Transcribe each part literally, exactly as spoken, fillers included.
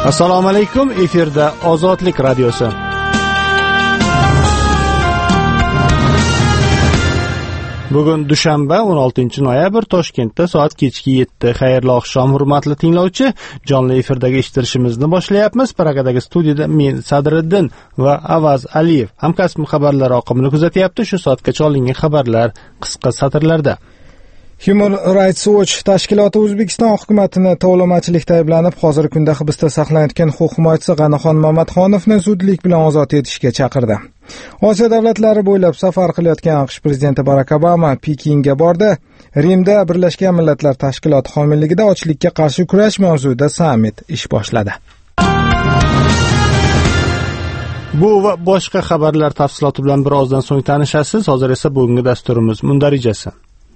Assalomu alaykum, efirda Ozodlik radiosi. Bugun dushanba o'n oltinchi noyabr, Toshkentda soat kechki yetti. Xayrli oqshom, hurmatli tinglovchi. Jonli efirdagi eshittirishimizni boshlayapmiz. Pragadagi studiyada men Sadriddin va Avaz Aliyev hamkasb xabarlar oqimini kuzatyapti. Shu soatgacha olingan xabarlar qisqa satrlarda. Human Rights Watch tashkiloti O'zbekiston hukumatini tovlamachilikda ayblanib, hozirgi kunda hibsda saqlanayotgan huquq himoyachisi G'anaxon Mamatxonovni zudlik bilan ozod etishga chaqirdi. Osiyo davlatlari bo'ylab safar qilayotgan AQSh prezidenti Barak Obama Pekinga bordi. Rimda Birlashgan Millatlar Tashkiloti homiyligida ochlikka qarshi kurash mavzusida sammit ish boshladi. Bu va boshqa xabarlar tafsiloti bilan birozdan so'ng tanishasiz. Hozir esa bugungi dasturimiz mundarijasi.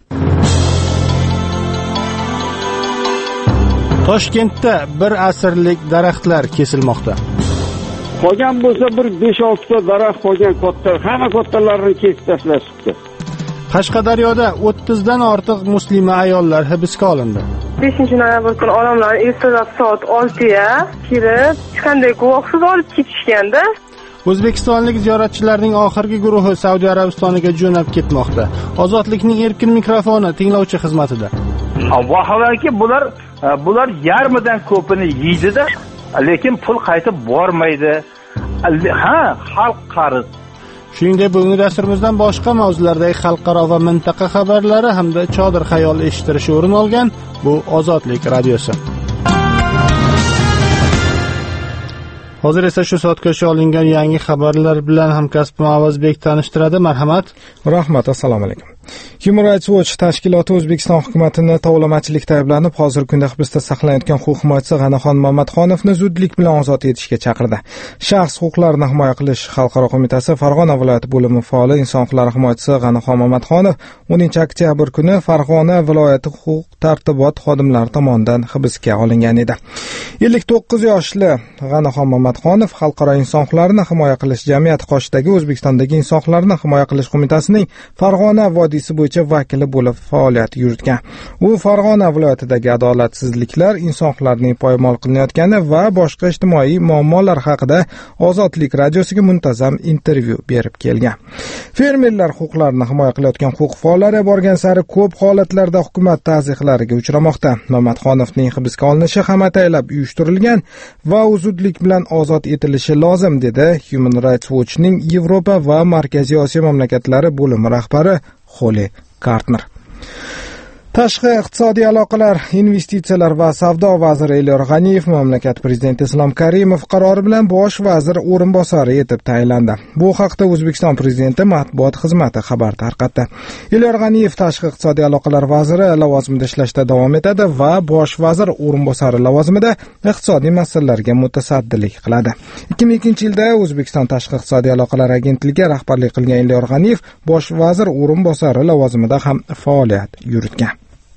Toshkentda bir asrlik daraxtlar kesilmoqda. Qolgan bo'lsa bir besh olti ta daraxt qolgan katta, hamma kattalarini kesib tashlashibdi. Qashqadaryoda o'ttizdan ortiq muslima ayollar hibsga olindi. beshinchi noyabr kuni odamlar ertalab soat oltiga kirib, hech qanday guvohsiz olib ketishganda. O'zbekistonlik ziyoratchilarning oxirgi guruhi Saudiya Arabistoniga jo'nab ketmoqda. Ozodlikning erkin mikrofoni tinglovchi xizmatida. Vaholanki bular bular yarmidan ko'pini yeydi-da, lekin pul qaytib bormaydi. Ha, xalq qarz. Shuningdek, bugungi dasturimizdan boshqa mavzulardagi xalqaro va mintaqa xabarlari hamda chodir xayol eshittirishi o'rin olgan. Bu Ozodlik radiosi. Hozir esa shu soatgacha olingan yangi xabarlar bilan hamkasbim Avazbek tanishtiradi. Marhamat. Rahmat, assalomu alaykum. Human Rights Watch tashkiloti O'zbekiston hukumatini tovlamachilikda ayblanib, hozirgi kunda hibsda saqlanayotgan huquq himoyachisi G'anaxon Mamatxonovni zudlik bilan ozod etishga chaqirdi. Shaxs huquqlarini himoya qilish xalqaro qo'mitasi Farg'ona viloyati bo'limi faoli inson huquqlari himoyachisi G'anaxon Mamatxonov o'ninchi oktyabr kuni Farg'ona viloyati huquq tartibot xodimlari tomonidan hibsga olingan edi. ellik to'qqiz yoshli G'anaxon Mamatxonov xalqaro inson huquqlarini himoya qilish jamiyati qoshidagi O'zbekistondagi inson huquqlarini himoya qilish qo'mitasining Farg'ona vodiysi bo'yicha vakili bo'lib faoliyat yuritgan. U Farg'ona viloyatidagi adolatsizliklar, inson huquqlarining poymol qilinayotgani va boshqa ijtimoiy muammolar haqida Ozodlik radiosiga muntazam intervyu berib kelgan. Fermerlar huquqlarini himoya qilayotgan huquq faollari borgan sari ko'p holatlarda hukumat ta'ziqlariga uchramoqda. Mamatxonovning hibsga olinishi ham ataylab uyushtirilgan va zudlik bilan ozod etilishi lozim, dedi Human Rights Watch'ning Yevropa va Markaziy Osiyo mamlakatlari bo'limi rahbari Xoli Kartner. Tashqi iqtisodiy aloqalar, investitsiyalar va savdo vaziri Elyor G'aniyev mamlakat prezidenti Islom Karimov qarori bilan bosh vazir o'rinbosari etib tayinlandi. Bu haqda O'zbekiston prezidenti matbuot xizmati xabar tarqatdi. Elyor G'aniyev tashqi iqtisodiy aloqalar vaziri lavozimida ishlashda davom etadi va bosh vazir o'rinbosari lavozimida iqtisodiy masalalarga mutasaddilik qiladi. ikki ming ikkinchi yilda O'zbekiston tashqi iqtisodiy aloqalar agentligiga rahbarlik qilgan Elyor G'aniyev bosh vazir o'rinbosari lavozimida ham faoliyat yuritgan.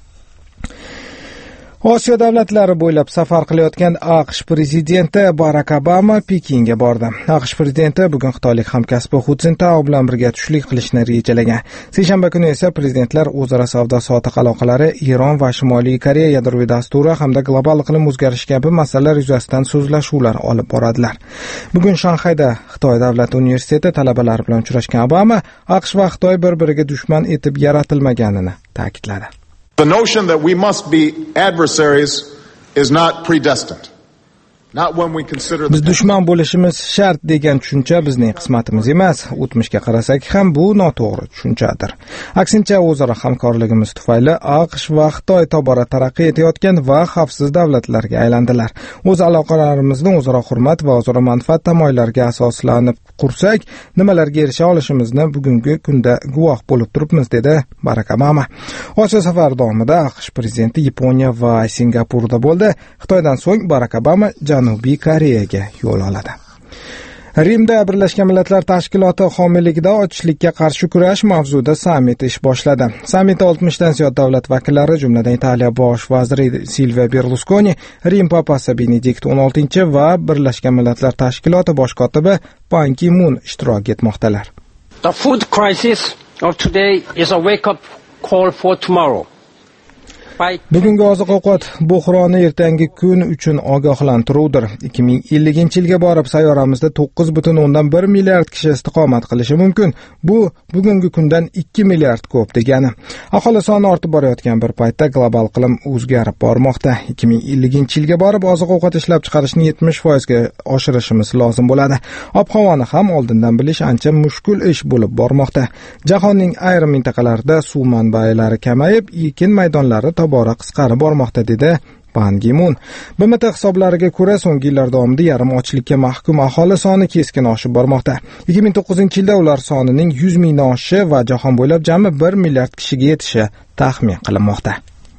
Osiyo davlatlari bo'ylab safar qilayotgan AQSh prezidenti Barak Obama Pekinga bordi. AQSh prezidenti bugun xitoylik hamkasbi Hu Jintao bilan birga tushlik qilishni rejalagan. Seshanba kuni esa prezidentlar o'zaro savdo sotiq aloqalari, Eron va Shimoliy Koreya yadroviy dasturi hamda global iqlim o'zgarishi kabi masalalar yuzasidan so'zlashuvlar olib boradilar. Bugun Shanxayda Xitoy davlat universiteti talabalari bilan uchrashgan Obama AQSh va Xitoy bir-biriga dushman etib yaratilmaganini ta'kidladi. The notion that we must be adversaries is not predestined. Biz dushman bo'lishimiz shart degan tushuncha bizning qismatimiz emas. O'tmishga qarasak ham bu noto'g'ri tushunchadir. Aksincha, o'zaro hamkorligimiz tufayli AQSh va Xitoy tobora taraqqiy etayotgan va xavfsiz davlatlarga aylandilar. O'z aloqalarimizni o'zaro hurmat va o'zaro manfaat tamoyillariga asoslanib qursak, nimalarga erisha olishimizni bugungi kunda guvoh bo'lib turibmiz, dedi Barak Obama. Osiyo safari davomida AQSh prezidenti Yaponiya va Singapurda bo'ldi. Xitoydan so'ng Barak Obama Janubiy Koreyaga yo'l oladi. Rimda Birlashgan Millatlar Tashkiloti homiyligida ochlikka qarshi kurash mavzusida sammit ish boshladi. Sammitda oltmishdan ziyod davlat vakillari, jumladan Italiya bosh vaziri Silvio Berlusconi, Rim papasi Benedikt o'n oltinchi va Birlashgan Millatlar Tashkiloti bosh kotibi Ban Ki-moon ishtirok etmoqdalar. The food crisis of today is a wake-up call for tomorrow. Bugungi oziq-ovqat buhroni ertangi kun uchun ogohlantiruvdir. ikki ming ellinchi yilga borib sayyoramizda to'qqiz butun o'ndan bir milliard kishi istiqomat qilishi mumkin. Bu bugungi kundan ikki milliard ko'p degani. Aholi soni ortib borayotgan bir paytda global iqlim o'zgarib bormoqda. ikki ming ellinchi yilga borib oziq-ovqat ishlab chiqarishni yetmish foizga oshirishimiz lozim bo'ladi. Ob-havoni ham oldindan bilish ancha mushkul ish bo'lib bormoqda. Jahonning ayrim mintaqalarida suv manbalari kamayib, ekin maydonlari tobora qisqarib bormoqda dedi Ban Ki-mun. B M T hisoblariga ko'ra, so'nggi yillar davomida yarim ochlikka mahkum aholi soni keskin oshib bormoqda. ikki ming to'qqizinchi yilda ular sonining yuz mingdan oshishi va jahon bo'ylab jami bir milliard kishiga yetishi taxmin qilinmoqda.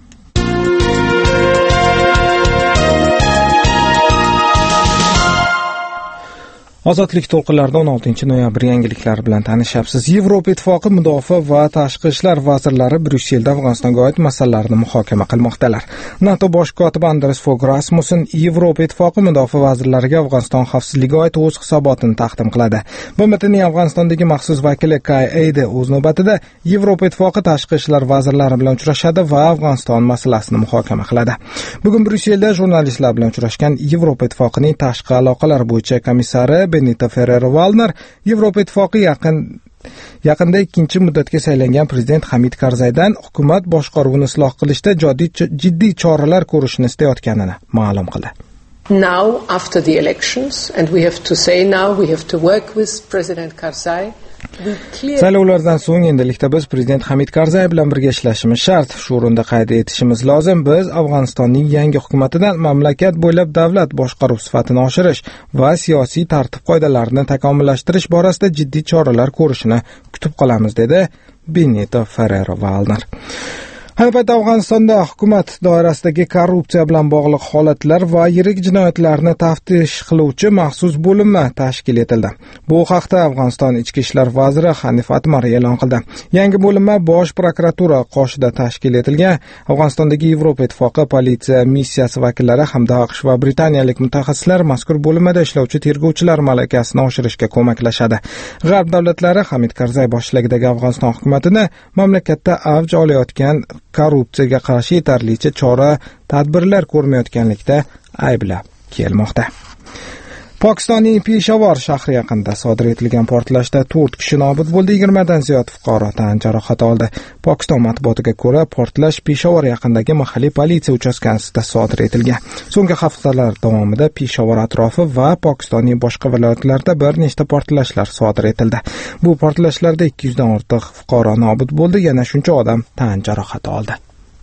Ozodlik to'lqinlarida o'n oltinchi noyabr yangiliklari bilan tanishyapsiz. Yevropa Ittifoqi mudofaa va tashqi ishlar vazirlari Bryusselda Afg'onistonga oid masalalarni muhokama qilmoqdalar. NATO bosh kotibi Anders Fogh Rasmussen Yevropa Ittifoqi mudofaa vazirlariga Afg'oniston xavfsizligiga oid o'z hisobotini taqdim qiladi. B M T'ning Afg'onistondagi maxsus vakili Kay Eyde o'z navbatida Yevropa Ittifoqi tashqi ishlar vazirlari bilan uchrashadi va Afg'oniston masalasini muhokama qiladi. Bugun Bryusselda jurnalistlar bilan uchrashgan Yevropa Ittifoqining tashqi aloqalar bo'yicha komissari Benito Ferrero-Waldner Yevropa Ittifoqi yaqin yaqinda ikkinchi muddatga saylangan prezident Hamid Karzaydan hukumat boshqaruvini isloh qilishda jiddiy choralar ko'rishni istayotganini ma'lum qildi. Now after the elections, and we have to say now we have to work with President Karzai. Saylovlardan so'ng endilikda biz prezident Hamid Karzay bilan birga ishlashimiz shart. Shu o'rinda qayd etishimiz lozim, biz Afg'onistonning yangi hukumatidan mamlakat bo'ylab davlat boshqaruv sifatini oshirish va siyosiy tartib-qoidalarni takomillashtirish borasida jiddiy choralar ko'rishini kutib qolamiz, dedi Benito Ferrero-Waldner. Ayni paytda Afg'onistonda hukumat doirasidagi korrupsiya bilan bog'liq holatlar va yirik jinoyatlarni taftish qiluvchi maxsus bo'linma tashkil etildi. Bu haqda Afg'oniston ichki ishlar vaziri Hanif Atmar e'lon qildi. Yangi bo'linma bosh prokuratura qoshida tashkil etilgan. Afg'onistondagi Yevropa Ittifoqi politsiya missiyasi vakillari hamda AQSh va britaniyalik mutaxassislar mazkur bo'linmada ishlovchi tergovchilar malakasini oshirishga ko'maklashadi. G'arb davlatlari Hamid Karzay boshchiligidagi Afg'oniston hukumatini mamlakatda avj olayotgan korrupsiyaga qarshi yetarlicha chora tadbirlar ko'rmayotganlikda ayblab kelmoqda. Pokistonning Peshawar shahri yaqinida sodir etilgan portlashda to'rt kishi nobud bo'ldi, yigirmadan ziyod fuqaro tan jarohat oldi. Pokiston matbuotiga ko'ra, portlash Peshawar yaqinidagi mahalliy politsiya uchastkasida sodir etilgan. So'nggi haftalar davomida Peshawar atrofi va Pokistonning boshqa viloyatlarida bir nechta portlashlar sodir etildi. Bu portlashlarda ikki yuzdan ortiq fuqaro nobud bo'ldi, yana shuncha odam tan jarohati oldi.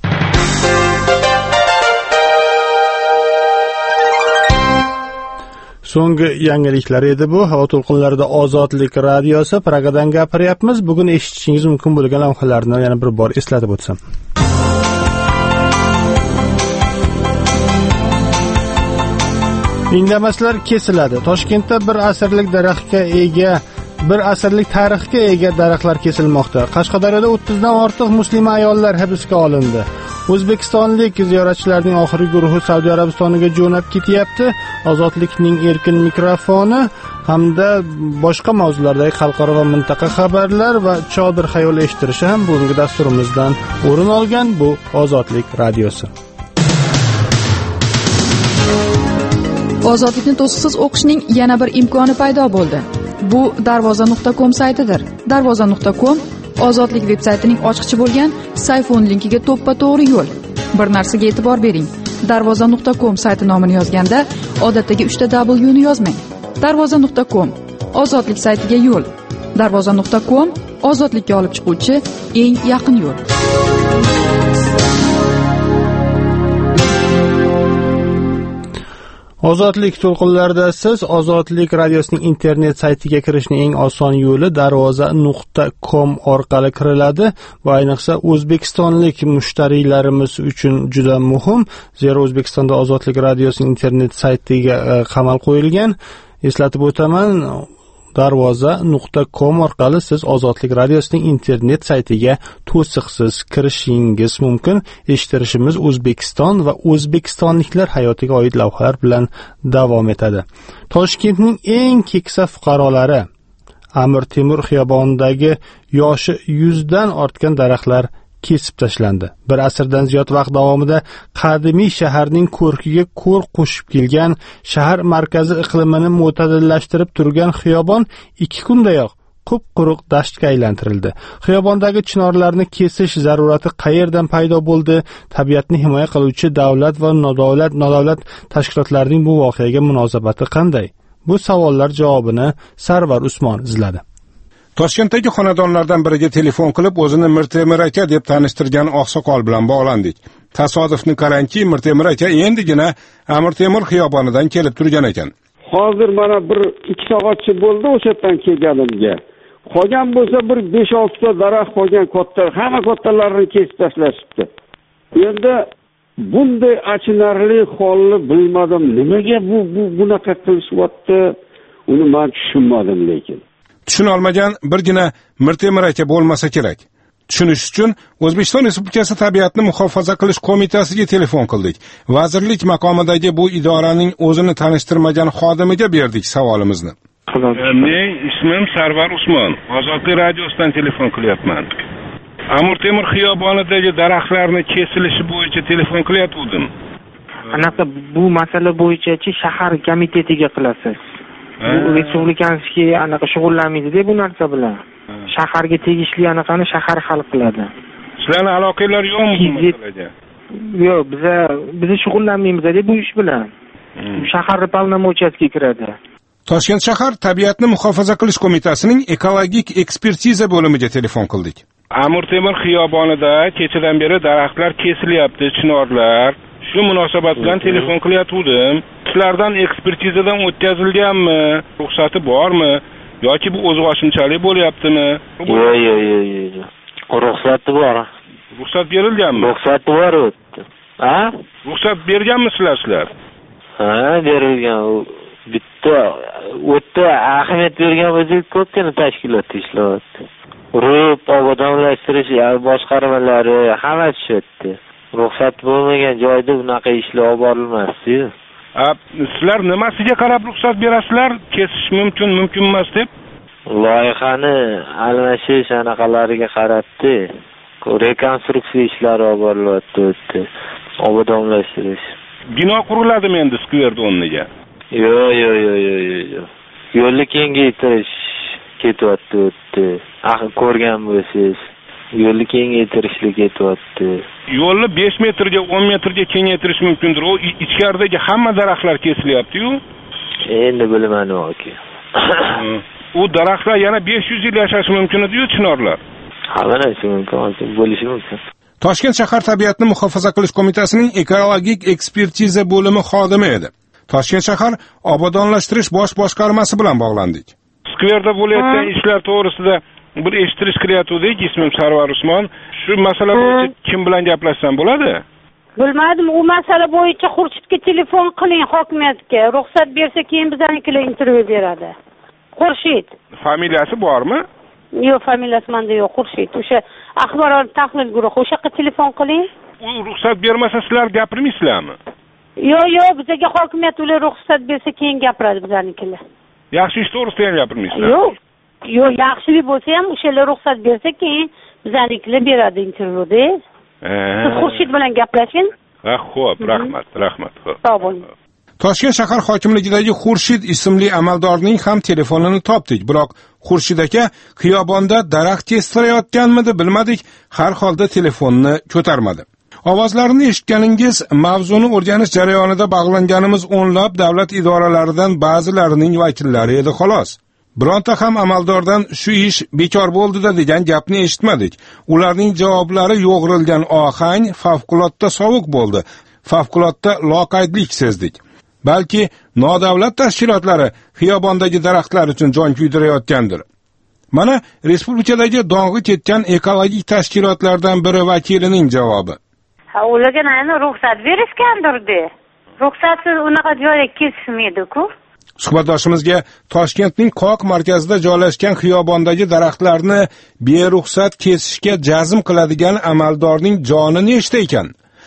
So'nggi yangiliklar edi bu. Havo to'lqinlarida Ozodlik radiosi Pragadan gapiryapmiz. Bugun eshitishingiz mumkin bo'lgan lavhalarni yana bir bor eslatib o'tsam. Indamaslar kesiladi. Toshkentda bir asrlik daraxtga ega bir asrlik tarixga ega daraxtlar kesilmoqda. Qashqadaryoda o'ttizdan ortiq muslima ayollar hibsga olindi. O'zbekistonlik ziyoratchilarning oxirgi guruhi Saudiya Arabistoniga jo'nab ketyapti. Ozodlikning erkin mikrofoni hamda boshqa mavzulardagi xalqaro va mintaqa xabarlar va chodir xayol eshittirishi ham bugungi dasturimizdan o'rin olgan. Bu Ozodlik radiosi. Ozodlikni to'siqsiz o'qishning yana bir imkoni paydo bo'ldi. Bu darvoza nuqta com saytidir. darvoza nuqta com Ozodlik veb-saytining ochqichi bo'lgan sayfon linkiga to'ppa-to'g'ri yo'l. Bir narsaga e'tibor bering. darvoza nuqta com sayti nomini yozganda odatdagi uchta W ni yozmang. darvoza nuqta com Ozodlik saytiga yo'l. darvoza nuqta com ozodlikka olib chiquvchi eng yaqin yo'l. Ozodlik to'lqinlarida siz Ozodlik radiosining internet saytiga kirishning eng oson yo'li darvoza nuqta com orqali kiriladi va ayniqsa o'zbekistonlik mushtariylarimiz uchun juda muhim, zero O'zbekistonda Ozodlik radiosining internet saytiga qamal qo'yilgan. Eslatib o'taman, darvoza nuqta com orqali siz Ozodlik radiosining internet saytiga to'siqsiz kirishingiz mumkin. Eshittirishimiz O'zbekiston va o'zbekistonliklar hayotiga oid lavhalar bilan davom etadi. Toshkentning eng keksa fuqarolari Amir Temur xiyobonidagi yoshi yuzdan ortgan daraxtlar kesib tashlandi. Bir asrdan ziyod vaqt davomida qadimiy shaharning ko'rkiga ko'r qo'shib kelgan, shahar markazi iqlimini mo'tadillashtirib turgan xiyobon ikki kundayoq qup-quruq dashtga aylantirildi. Xiyobondagi chinorlarni kesish zarurati qayerdan paydo bo'ldi? Tabiatni himoya qiluvchi davlat va nodavlat nodavlat tashkilotlarining bu voqeaga munosabati qanday? Bu savollar javobini Sarvar Usmon izladi. Toshkentdagi xonadonlardan biriga telefon qilib, o'zini Mirtemir aka deb tanishtirgan oqsoqol bilan bog'landik. Tasodifni qarangki, Mirtemir aka endigina Amir Temur xiyobonidan kelib turgan ekan. Hozir mana bir ikki soatcha bo'ldi o'sha yerdan kelganimga. Qolgan bo'lsa bir besh olti ta daraxt qolgan katta, hamma kattalarini kesib tashlashibdi. Endi bunday achinarli holni bilmadim. Nimaga bu bu bunaqa qilishyapti? Uni men tushunmadim lekin. Tushuna olmagan birgina Mirtemir aka bo'lmasa kerak. Tushunish uchun O'zbekiston Respublikasi Tabiatni muhofaza qilish qo'mitasiga telefon qildik. Vazirlik maqomidagi bu idoraning o'zini tanishtirmagan xodimiga berdik savolimizni. Men ismim Sarvar Usmon. Ozodlik radiosidan telefon qilyapman. Amir Temur xiyobonidagi daraxtlarni kesilishi bo'yicha telefon qilyaptim. Anaqa bu masala bo'yicha-chi shahar komitetiga qilasiz. Bu respublikamizga anaqa shug'ullanmaydi-da bu narsa bilan. Shaharga tegishli anaqani shahar hal qiladi. Sizlarning aloqalar yo'qmi bu masalaga? Yo'q, biz biz shug'ullanmaymiz-da bu ish bilan. Shahar polnomochiyasiga kiradi. Toshkent shahar Tabiatni muhofaza qilish qo'mitasining ekologik ekspertiza bo'limiga telefon qildik. Amir Temur xiyobonida kechadan beri daraxtlar kesilyapti, chinorlar. Shu munosabat bilan telefon qilyaptim. Sizlardan ekspertizadan o'tkazilganmi? Ruxsati bormi? Yoki bu o'zg'oshimchalik bo'lyaptimi? Yo'q, yo'q, yo'q, yo'q. Ruxsati bor. Ruxsat berilganmi? Ruxsati bor o'tdi. Ha? Ruxsat berganmisizlar sizlar? Ha, berilgan. Bitta o'tda ahamiyat bergan bo'lsa, ko'pgina tashkilot ishlayapti. Rup, obodonlashtirish boshqarmalari hammasi shutti. Ruxsat bo'lmagan joyda bunaqa ishlar olib borilmasdi-yu. Sizlar nimasiga qarab ruxsat berasizlar? Kesish mumkin, mumkin emas deb? Loyihani almashish anaqalariga qarabdi. Rekonstruksiya ishlari olib borilyapti. Obodonlashtirish. Bino quriladimi endi skverda o'rniga? Yo'q, yo'q, yo'q, yo'q, yo'q. Yo'lni kengaytirish ketyapti o'tdi. Axir ko'rgan bo'lsangiz, yo'lni kengaytirishlik ketyapti. Yo'lni besh metrga, o'n metrga kengaytirish mumkindir. O ichkaridagi hamma daraxtlar kesilyapti-yu. Endi bilmadim aka. U daraxtlar yana besh yuz yil yashashi mumkin edi-yu, chinorlar. Hamma narsa mumkin, bo'lishi mumkin. Toshkent shahar Tabiatni muhofaza qilish qo'mitasining ekologik ekspertiza bo'limi xodimi edi. Toshkent shahar obodonlashtirish bosh boshqarmasi bilan bog'landik. Skverda bo'layotgan ishlar to'g'risida bir eshittirish qilyaptik. Ismim Sarvar Usmon. Shu masala bo'yicha kim bilan gaplashsam bo'ladi? Bilmadim, u masala bo'yicha Xurshidga telefon qiling hokimiyatga. Ruxsat bersa keyin bizanikilar intervyu beradi. Xurshid. Familiyasi bormi? Yo'q, familiyasi menda yo'q, Xurshid. O'sha axborot tahlil guruhi, o'sha yerga telefon qiling. U ruxsat bermasa sizlar gapirmaysizlarmi? Yo'q, yo'q, bizga hokimiyat ular ruxsat bersa keyin gapiradi bizanikilar. Yaxshi ish to'g'risida ham gapirmaysizlar. Yo'q. Yo'q, yaxshilik bo'lsa ham o'shalar ruxsat bersa keyin bizanikilar beradi intervyuda. Siz Xurshid bilan gaplashing. Ha, xo'p, rahmat, rahmat. Sog' bo'ling. Toshkent shahar hokimligidagi Xurshid ismli amaldorning ham telefonini topdik, biroq Xurshid aka xiyobonda daraxt kestirayotganmidi bilmadik, har holda telefonni ko'tarmadi. Ovozlarini eshitganingiz, mavzuni o'rganish jarayonida bog'langanimiz o'nlab davlat idoralaridan ba'zilarining vakillari edi xolos. Bironta ham amaldordan shu ish bekor bo'ldi-da degan gapni eshitmadik. Ularning javoblari yo'g'rilgan ohang favqulodda sovuq bo'ldi. Favqulodda loqaydlik sezdik. Balki nodavlat tashkilotlari xiyobondagi daraxtlar uchun jon kuydirayotgandir. Mana respublikadagi dong'i ketgan ekologik tashkilotlardan biri vakilining javobi. Ha, ularga nima ruxsat berishgandir-de. Ruxsatsiz unaqa joyga kesishmaydi-ku. Suhbatdoshimizga Toshkentning qoq markazida joylashgan xiyobondagi daraxtlarni beruxsat kesishga jazm qiladigan amaldorning joni nechta ekan?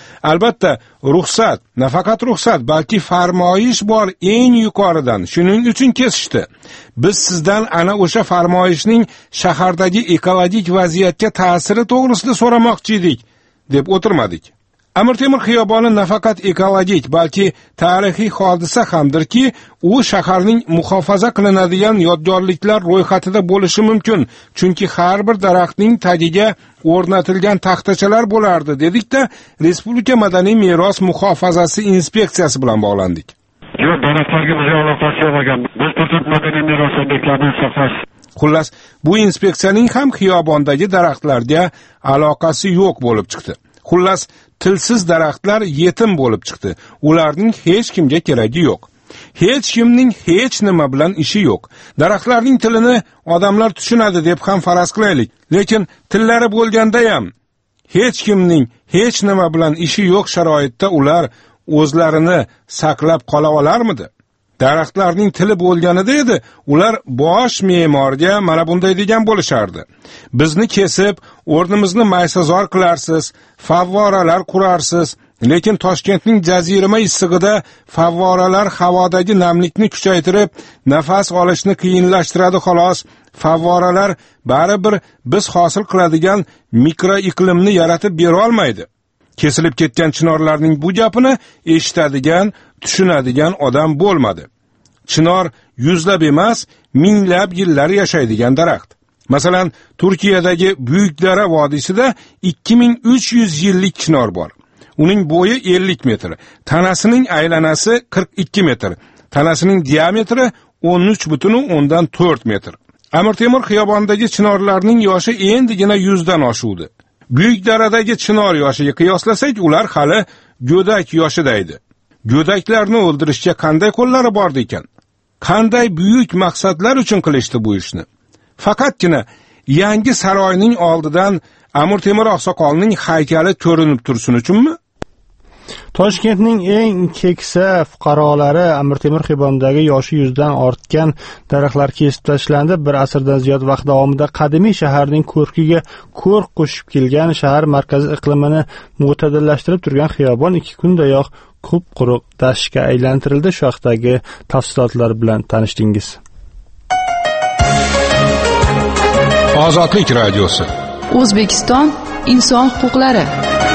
Albatta, ruxsat, nafaqat ruxsat, balki farmoyish bor eng yuqoridan. Shuning uchun kesishdi. Biz sizdan ana o'sha farmoyishning shahardagi ekologik vaziyatga ta'siri to'g'risida so'ramoqchi edik, deb o'tirmadik. Amir Temur xiyoboni nafaqat ekologik, balki tarixiy hodisa hamdirki, u shaharning muhofaza qilinadigan yodgorliklar ro'yxatida bo'lishi mumkin, chunki har bir daraxtning tagiga o'rnatilgan taxtachalar bo'lardi, dedik-da, Respublika madaniy meros muhofazasi inspeksiyasi bilan bog'landik. Yo'q, daraxtlarga bizga aloqasi yo'q ekan. Biz faqat madaniy meros obyektlarini saqlash. Xullas, bu inspeksiyaning ham xiyobondagi daraxtlarga aloqasi yo'q bo'lib chiqdi. Xullas, tilsiz daraxtlar yetim bo'lib chiqdi. Ularning hech kimga keragi yo'q. Hech kimning hech nima bilan ishi yo'q. Daraxtlarning tilini odamlar tushunadi deb ham faraz qilaylik. Lekin tillari bo'lganda ham hech kimning hech nima bilan ishi yo'q sharoitda ular o'zlarini saqlab qola olarmidi? Daraxtlarning tili bo'lganida edi, ular bosh me'morga mana bunday degan bo'lishardi. Bizni kesib, o'rnimizni maysazor qilarsiz, favvoralar qurarsiz, lekin Toshkentning jazirama issig'ida favvoralar havodagi namlikni kuchaytirib, nafas olishni qiyinlashtiradi xolos. Favvoralar baribir biz hosil qiladigan mikroiqlimni yaratib bera olmaydi. Kesilib ketgan chinorlarning bu gapini eshitadigan, tushunadigan odam bo'lmadi. Chinor yuzlab emas, minglab yillar yashaydigan daraxt. Masalan, Turkiyadagi Buyuk Dara vodiysida ikki ming uch yuz yillik chinor bor. Uning bo'yi ellik metr, tanasining aylanasi qirq ikki metr, tanasining diametri o'n uch butun o'ndan to'rt metr. Amir Temur xiyobonidagi chinorlarning yoshi endigina yuzdan oshuvdi. Buyuk Daradagi chinor yoshiga qiyoslasak, ular hali go'dak yoshida edi. Go'daklarni o'ldirishga qanday qo'llari bor ekan? Qanday buyuk maqsadlar uchun qilishdi bu ishni? Faqatgina yangi saroyning oldidan Amir Temur oqsoqolning haykali ko'rinib tursin uchunmi? Toshkentning eng keksa fuqarolari Amir Temur xiyobonidagi yoshi yuzdan ortgan daraxtlar kesib tashlandi. Bir asrdan ziyod vaqt davomida qadimiy shaharning ko'rkiga ko'rk qo'shib kelgan, shahar markazi iqlimini mo'tadillashtirib turgan xiyobon ikki kundayoq qup-quruq dashtga aylantirildi. Shu haqdagi tafsilotlar bilan tanishdingiz. Ozodlik radiosi. O'zbekiston inson huquqlari.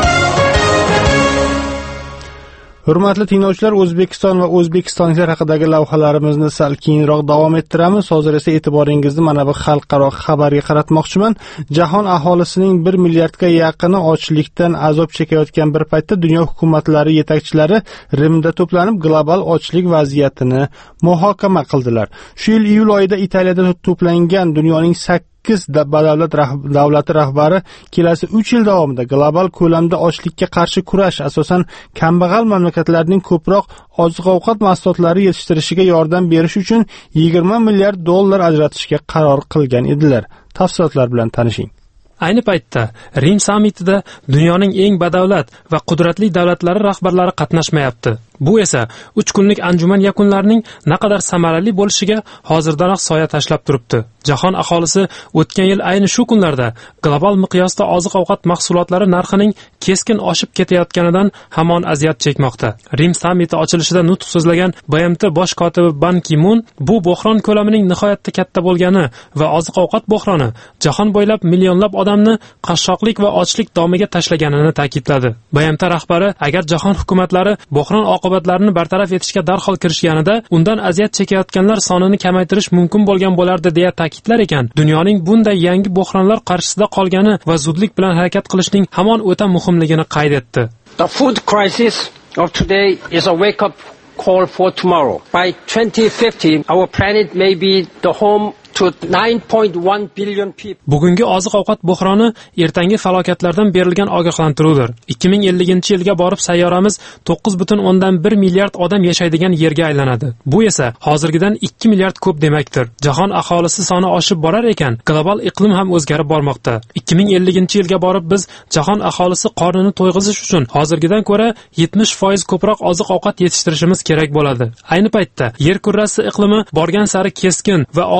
Hurmatli tinglovchilar, O'zbekiston va o'zbekistonliklar haqidagi lavhalarimizni sal keyinroq davom ettiramiz. Hozir esa e'tiboringizni mana bu xalqaro xabarga qaratmoqchiman. Jahon aholisining bir milliardga yaqini ochlikdan azob chekayotgan bir paytda dunyo hukumatlari yetakchilari Rimda to'planib global ochlik vaziyatini muhokama qildilar. Shu yil iyul oyida Italiyada to'plangan dunyoning sakkiz davlat davlati rahbari kelasi uch yil davomida global ko'lamda ochlikka qarshi kurash, asosan kambag'al mamlakatlarning ko'proq oziq-ovqat mahsulotlari yetishtirishiga yordam berish uchun yigirma milliard dollar ajratishga qaror qilgan edilar. Tafsilotlar bilan tanishing. Ayni paytda Rim sammitida dunyoning eng badavlat va qudratli davlatlari rahbarlari qatnashmayapti. Bu esa uch kunlik anjuman yakunlarining naqadar samarali bo'lishiga hozirdanoq soya tashlab turibdi. Jahon aholisi o'tgan yil ayni shu kunlarda global miqyosda oziq-ovqat mahsulotlari narxining keskin oshib ketayotganidan hamon aziyat chekmoqda. Rim sammiti ochilishida nutq so'zlagan B M T bosh kotibi Ban Ki-mun bu bo'hron ko'lamining nihoyatda katta bo'lgani va oziq-ovqat bo'hroni jahon bo'ylab millionlab odamni qashshoqlik va ochlik domiga tashlaganini ta'kidladi. B M T rahbari agar jahon hukumatlari bo'hron oqibatlarini bartaraf etishga darhol kirishganida undan aziyat chekayotganlar sonini kamaytirish mumkin bo'lgan bo'lardi deya ta'kidlar ekan, dunyoning bunday yangi bo'hronlar qarshisida qolgani va zudlik bilan harakat qilishning hamon o'ta muhimligini qayd etdi. The food crisis of today is a wake-up call for tomorrow. By twenty fifty, our planet may be the home to nine point one billion people. Bugungi oziq-ovqat bo'hroni ertangi falokatlardan berilgan ogohlantiruvdir. ikki ming ellinchi yilga borib sayyoramiz to'qqiz butun o'ndan bir milliard odam yashaydigan yerga aylanadi. Bu esa hozirgidan ikki milliard ko'p demakdir. Jahon aholisi soni oshib borar ekan, global iqlim ham o'zgarib bormoqda. ikki ming ellinchi yilga borib biz jahon aholisi qornini to'yg'izish uchun hozirgidan ko'ra yetmish foiz ko'proq oziq-ovqat yetishtirishimiz kerak bo'ladi. Ayni paytda yer kurrasi iqlimi borgan sari keskin va oldindan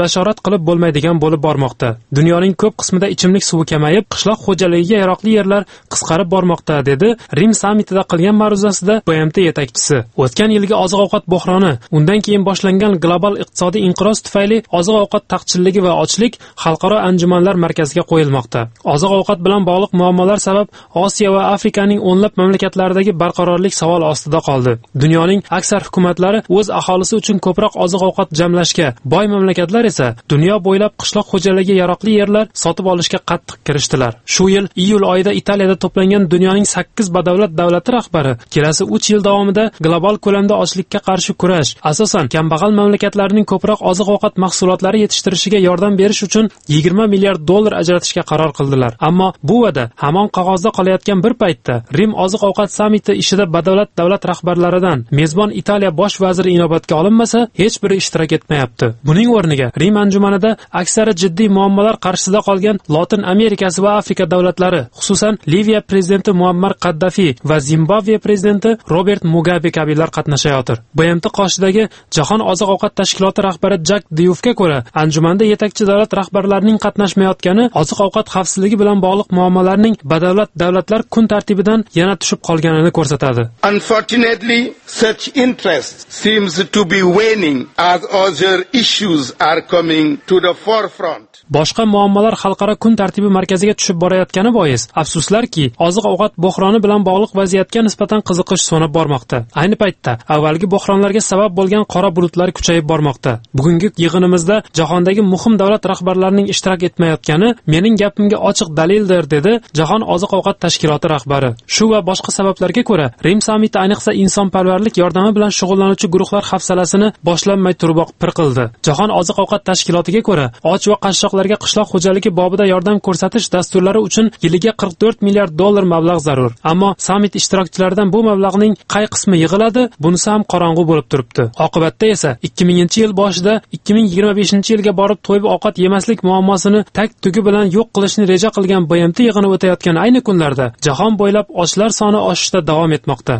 bashorat qilib bo'lmaydigan bo'lib bormoqda. Dunyoning ko'p qismida ichimlik suvi kamayib, qishloq xo'jaligiga yaroqli yerlar qisqarib bormoqda, dedi Rim sammitida qilgan ma'ruzasida B M T yetakchisi. O'tgan yilgi oziq-ovqat buhroni, undan keyin boshlangan global iqtisodiy inqiroz tufayli oziq-ovqat taqchilligi va ochlik xalqaro anjumanlar markaziga qo'yilmoqda. Oziq-ovqat bilan bog'liq muammolar sabab Osiyo va Afrikaning o'nlab mamlakatlaridagi barqarorlik savol ostida qoldi. Dunyoning aksar hukumatlari o'z aholisi uchun ko'proq oziq-ovqat jamlashga, boy mamlakatlar esa dunyo bo'ylab qishloq xo'jaligiga yaroqli yerlar sotib olishga qattiq kirishdilar. Shu yil iyul oyida Italiyada to'plangan dunyoning sakkiz badavlat davlati rahbari kelasi uch yil davomida global ko'lamda ochlikka qarshi kurash, asosan kambag'al mamlakatlarning ko'proq oziq-ovqat mahsulotlari yetishtirishiga yordam berish uchun yigirma milliard dollar ajratishga qaror qildilar. Ammo bu va'da hamon qog'ozda qolayotgan bir paytda Rim oziq-ovqat sammiti ishida badavlat davlat rahbarlaridan mezbon Italiya bosh vaziri inobatga olinmasa, hech biri ishtirok etmayapti. Buning o'rniga Rim anjumanida aksari jiddiy muammolar qarshisida qolgan Lotin Amerikasi va Afrika davlatlari, xususan Liviya prezidenti Muammar Qaddafi va Zimbabve prezidenti Robert Mugabe kabilar qatnashayotir. B M T qoshidagi Jahon oziq-ovqat tashkiloti rahbari Jack Dioufga ko'ra, anjumanda yetakchi davlat rahbarlarining qatnashmayotgani oziq-ovqat xavfsizligi bilan bog'liq muammolarning badavlat davlatlar kun tartibidan yana tushib qolganini ko'rsatadi. Unfortunately, such interest seems to be waning as other issues are coming to the forefront. Boshqa muammolar xalqaro kun tartibi markaziga tushib borayotgani bois, afsuslarki, oziq-ovqat buhroni bilan bog'liq vaziyatga nisbatan qiziqish so'nib bormoqda. Ayni paytda avvalgi buhronlarga sabab bo'lgan qora bulutlar kuchayib bormoqda. Bugungi yig'inimizda jahondagi muhim davlat rahbarlarining ishtirok etmayotgani mening gapimga ochiq dalildir, dedi Jahon oziq-ovqat tashkiloti rahbari. Shu va boshqa sabablarga ko'ra Rim sammiti ayniqsa insonparvarlik yordami bilan shug'ullanuvchi guruhlar hafsalasini boshlanmay turiboq pir qildi. Jahon oziq-ovqat tashkilotiga ko'ra, och va qashshoqlarga qishloq xo'jaligi bobida yordam ko'rsatish dasturlari uchun yiliga qirq to'rt milliard dollar mablag' zarur. Ammo sammit ishtirokchilaridan bu mablag'ning qay qismi yig'iladi, bunisi ham qorong'u bo'lib turibdi. Oqibatda esa ikki minginchi yil boshida ikki ming yigirma beshinchi yilga borib to'yib ovqat yemaslik muammosini tag tugi bilan yo'q qilishni reja qilgan B M T yig'ini o'tayotgan ayni kunlarda jahon bo'ylab ochlar soni oshishda davom etmoqda.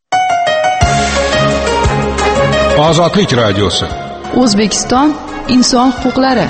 Ozodlik radiosi. O'zbekiston inson huquqlari.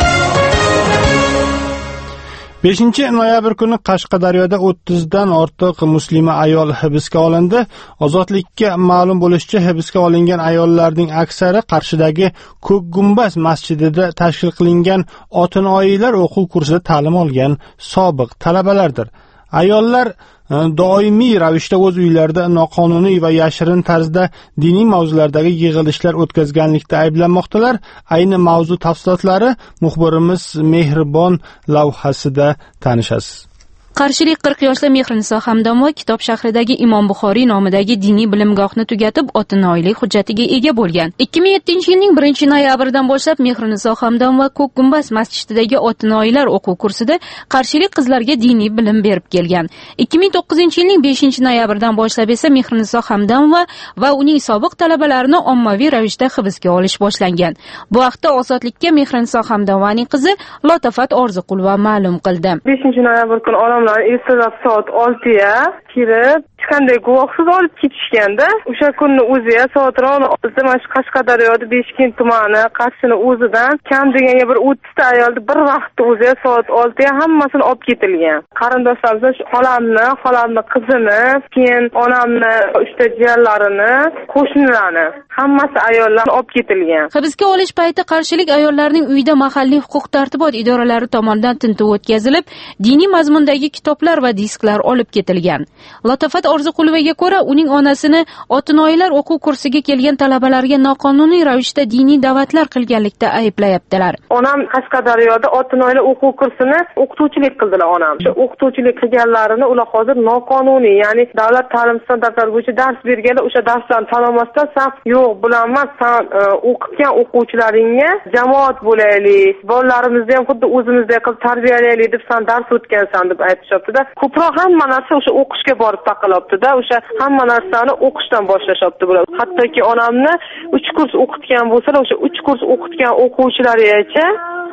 beshinchi noyabr kuni Qashqadaryoda o'ttizdan ortiq muslima ayol hibsga olindi. Ozodlikka ma'lum bo'lishicha, hibsga olingan ayollarning aksari Qarshidagi Ko'k Gumbaz masjidida tashkil qilingan otinoyilar o'quv kursida ta'lim olgan sobiq talabalardir. Ayollar doimiy ravishda o'z uylarida noqonuniy va yashirin tarzda diniy mavzulardagi yig'ilishlar o'tkazganlikda ayblanmoqdalar. Ayni mavzu tafsilotlari muxbirimiz Mehribon lavhasida tanishasiz. Qarshilik qirq yoshli Mehriniso Hamdamova Kitob shahridagi Imom Buxoriy nomidagi diniy bilimgohni tugatib, otinoyilik hujjatiga ega bo'lgan. ikki ming yettinchi yilning birinchi noyabridan boshlab Mehriniso Hamdamova Ko'k Gumbaz masjididagi otinoyilar o'quv kursida qarshilik qizlarga diniy bilim berib kelgan. ikki ming to'qqizinchi yilning beshinchi noyabridan boshlab esa Mehriniso Hamdamova va uning sobiq talabalarini ommaviy ravishda hibsga olish boshlangan. Bu haqda Ozodlikka Mehriniso Hamdamovaning qizi Lotafat Orziqulova ma'lum qildi. beshinchi noyabr kuni ertalab soat oltiga kirib qanday guvohsiz olib ketishganda, o'sha kunni o'ziga soat olti mana shu Qashqadaryoda Beshkent tumani Qarshini o'zidan kam deganga bir o'ttizta ayolni bir vaqtda o'ziga soat oltiga hammasini olib ketilgan. Qarindoshlarimiz shu xolamni, xolamni qizini, keyin onamni, uchta jiyanlarini, qo'shnilarni, hammasi ayollar olib ketilgan. Hibsga olish payti qarshilik ayollarning uyida mahalliy huquq-tartibot idoralari tomonidan tintuv o'tkazilib, diniy mazmundagi kitoblar va disklar olib ketilgan. Lotafat Orziqulovaga ko'ra, uning onasini otinoyilar o'quv kursiga kelgan talabalarga noqonuniy ravishda diniy da'vatlar qilganlikda ayblayaptilar. Onam Qashqadaryoda otinoyilar o'quv kursini o'qituvchilik qildilar onam. Shu o'qituvchilik qilganlarini ular hozir noqonuniy, ya'ni davlat ta'lim standartlari bo'yicha dars berganlar o'sha darslarni tan olmasdan san yo'q, bular emas, san o'qitgan o'quvchilaringga jamoat bo'laylik, bolalarimizni ham xuddi o'zimizdek qilib tarbiyalaylik deb san dars o'tgansan deb aytishapti-da. Ko'proq hamma narsa o'sha o'qishga borib taqalibdi-da, o'sha hamma narsani o'qishdan boshlashapti bular. Hattoki onamni uch kurs o'qitgan bo'lsalar, o'sha uch kurs o'qitgan o'quvchilarigacha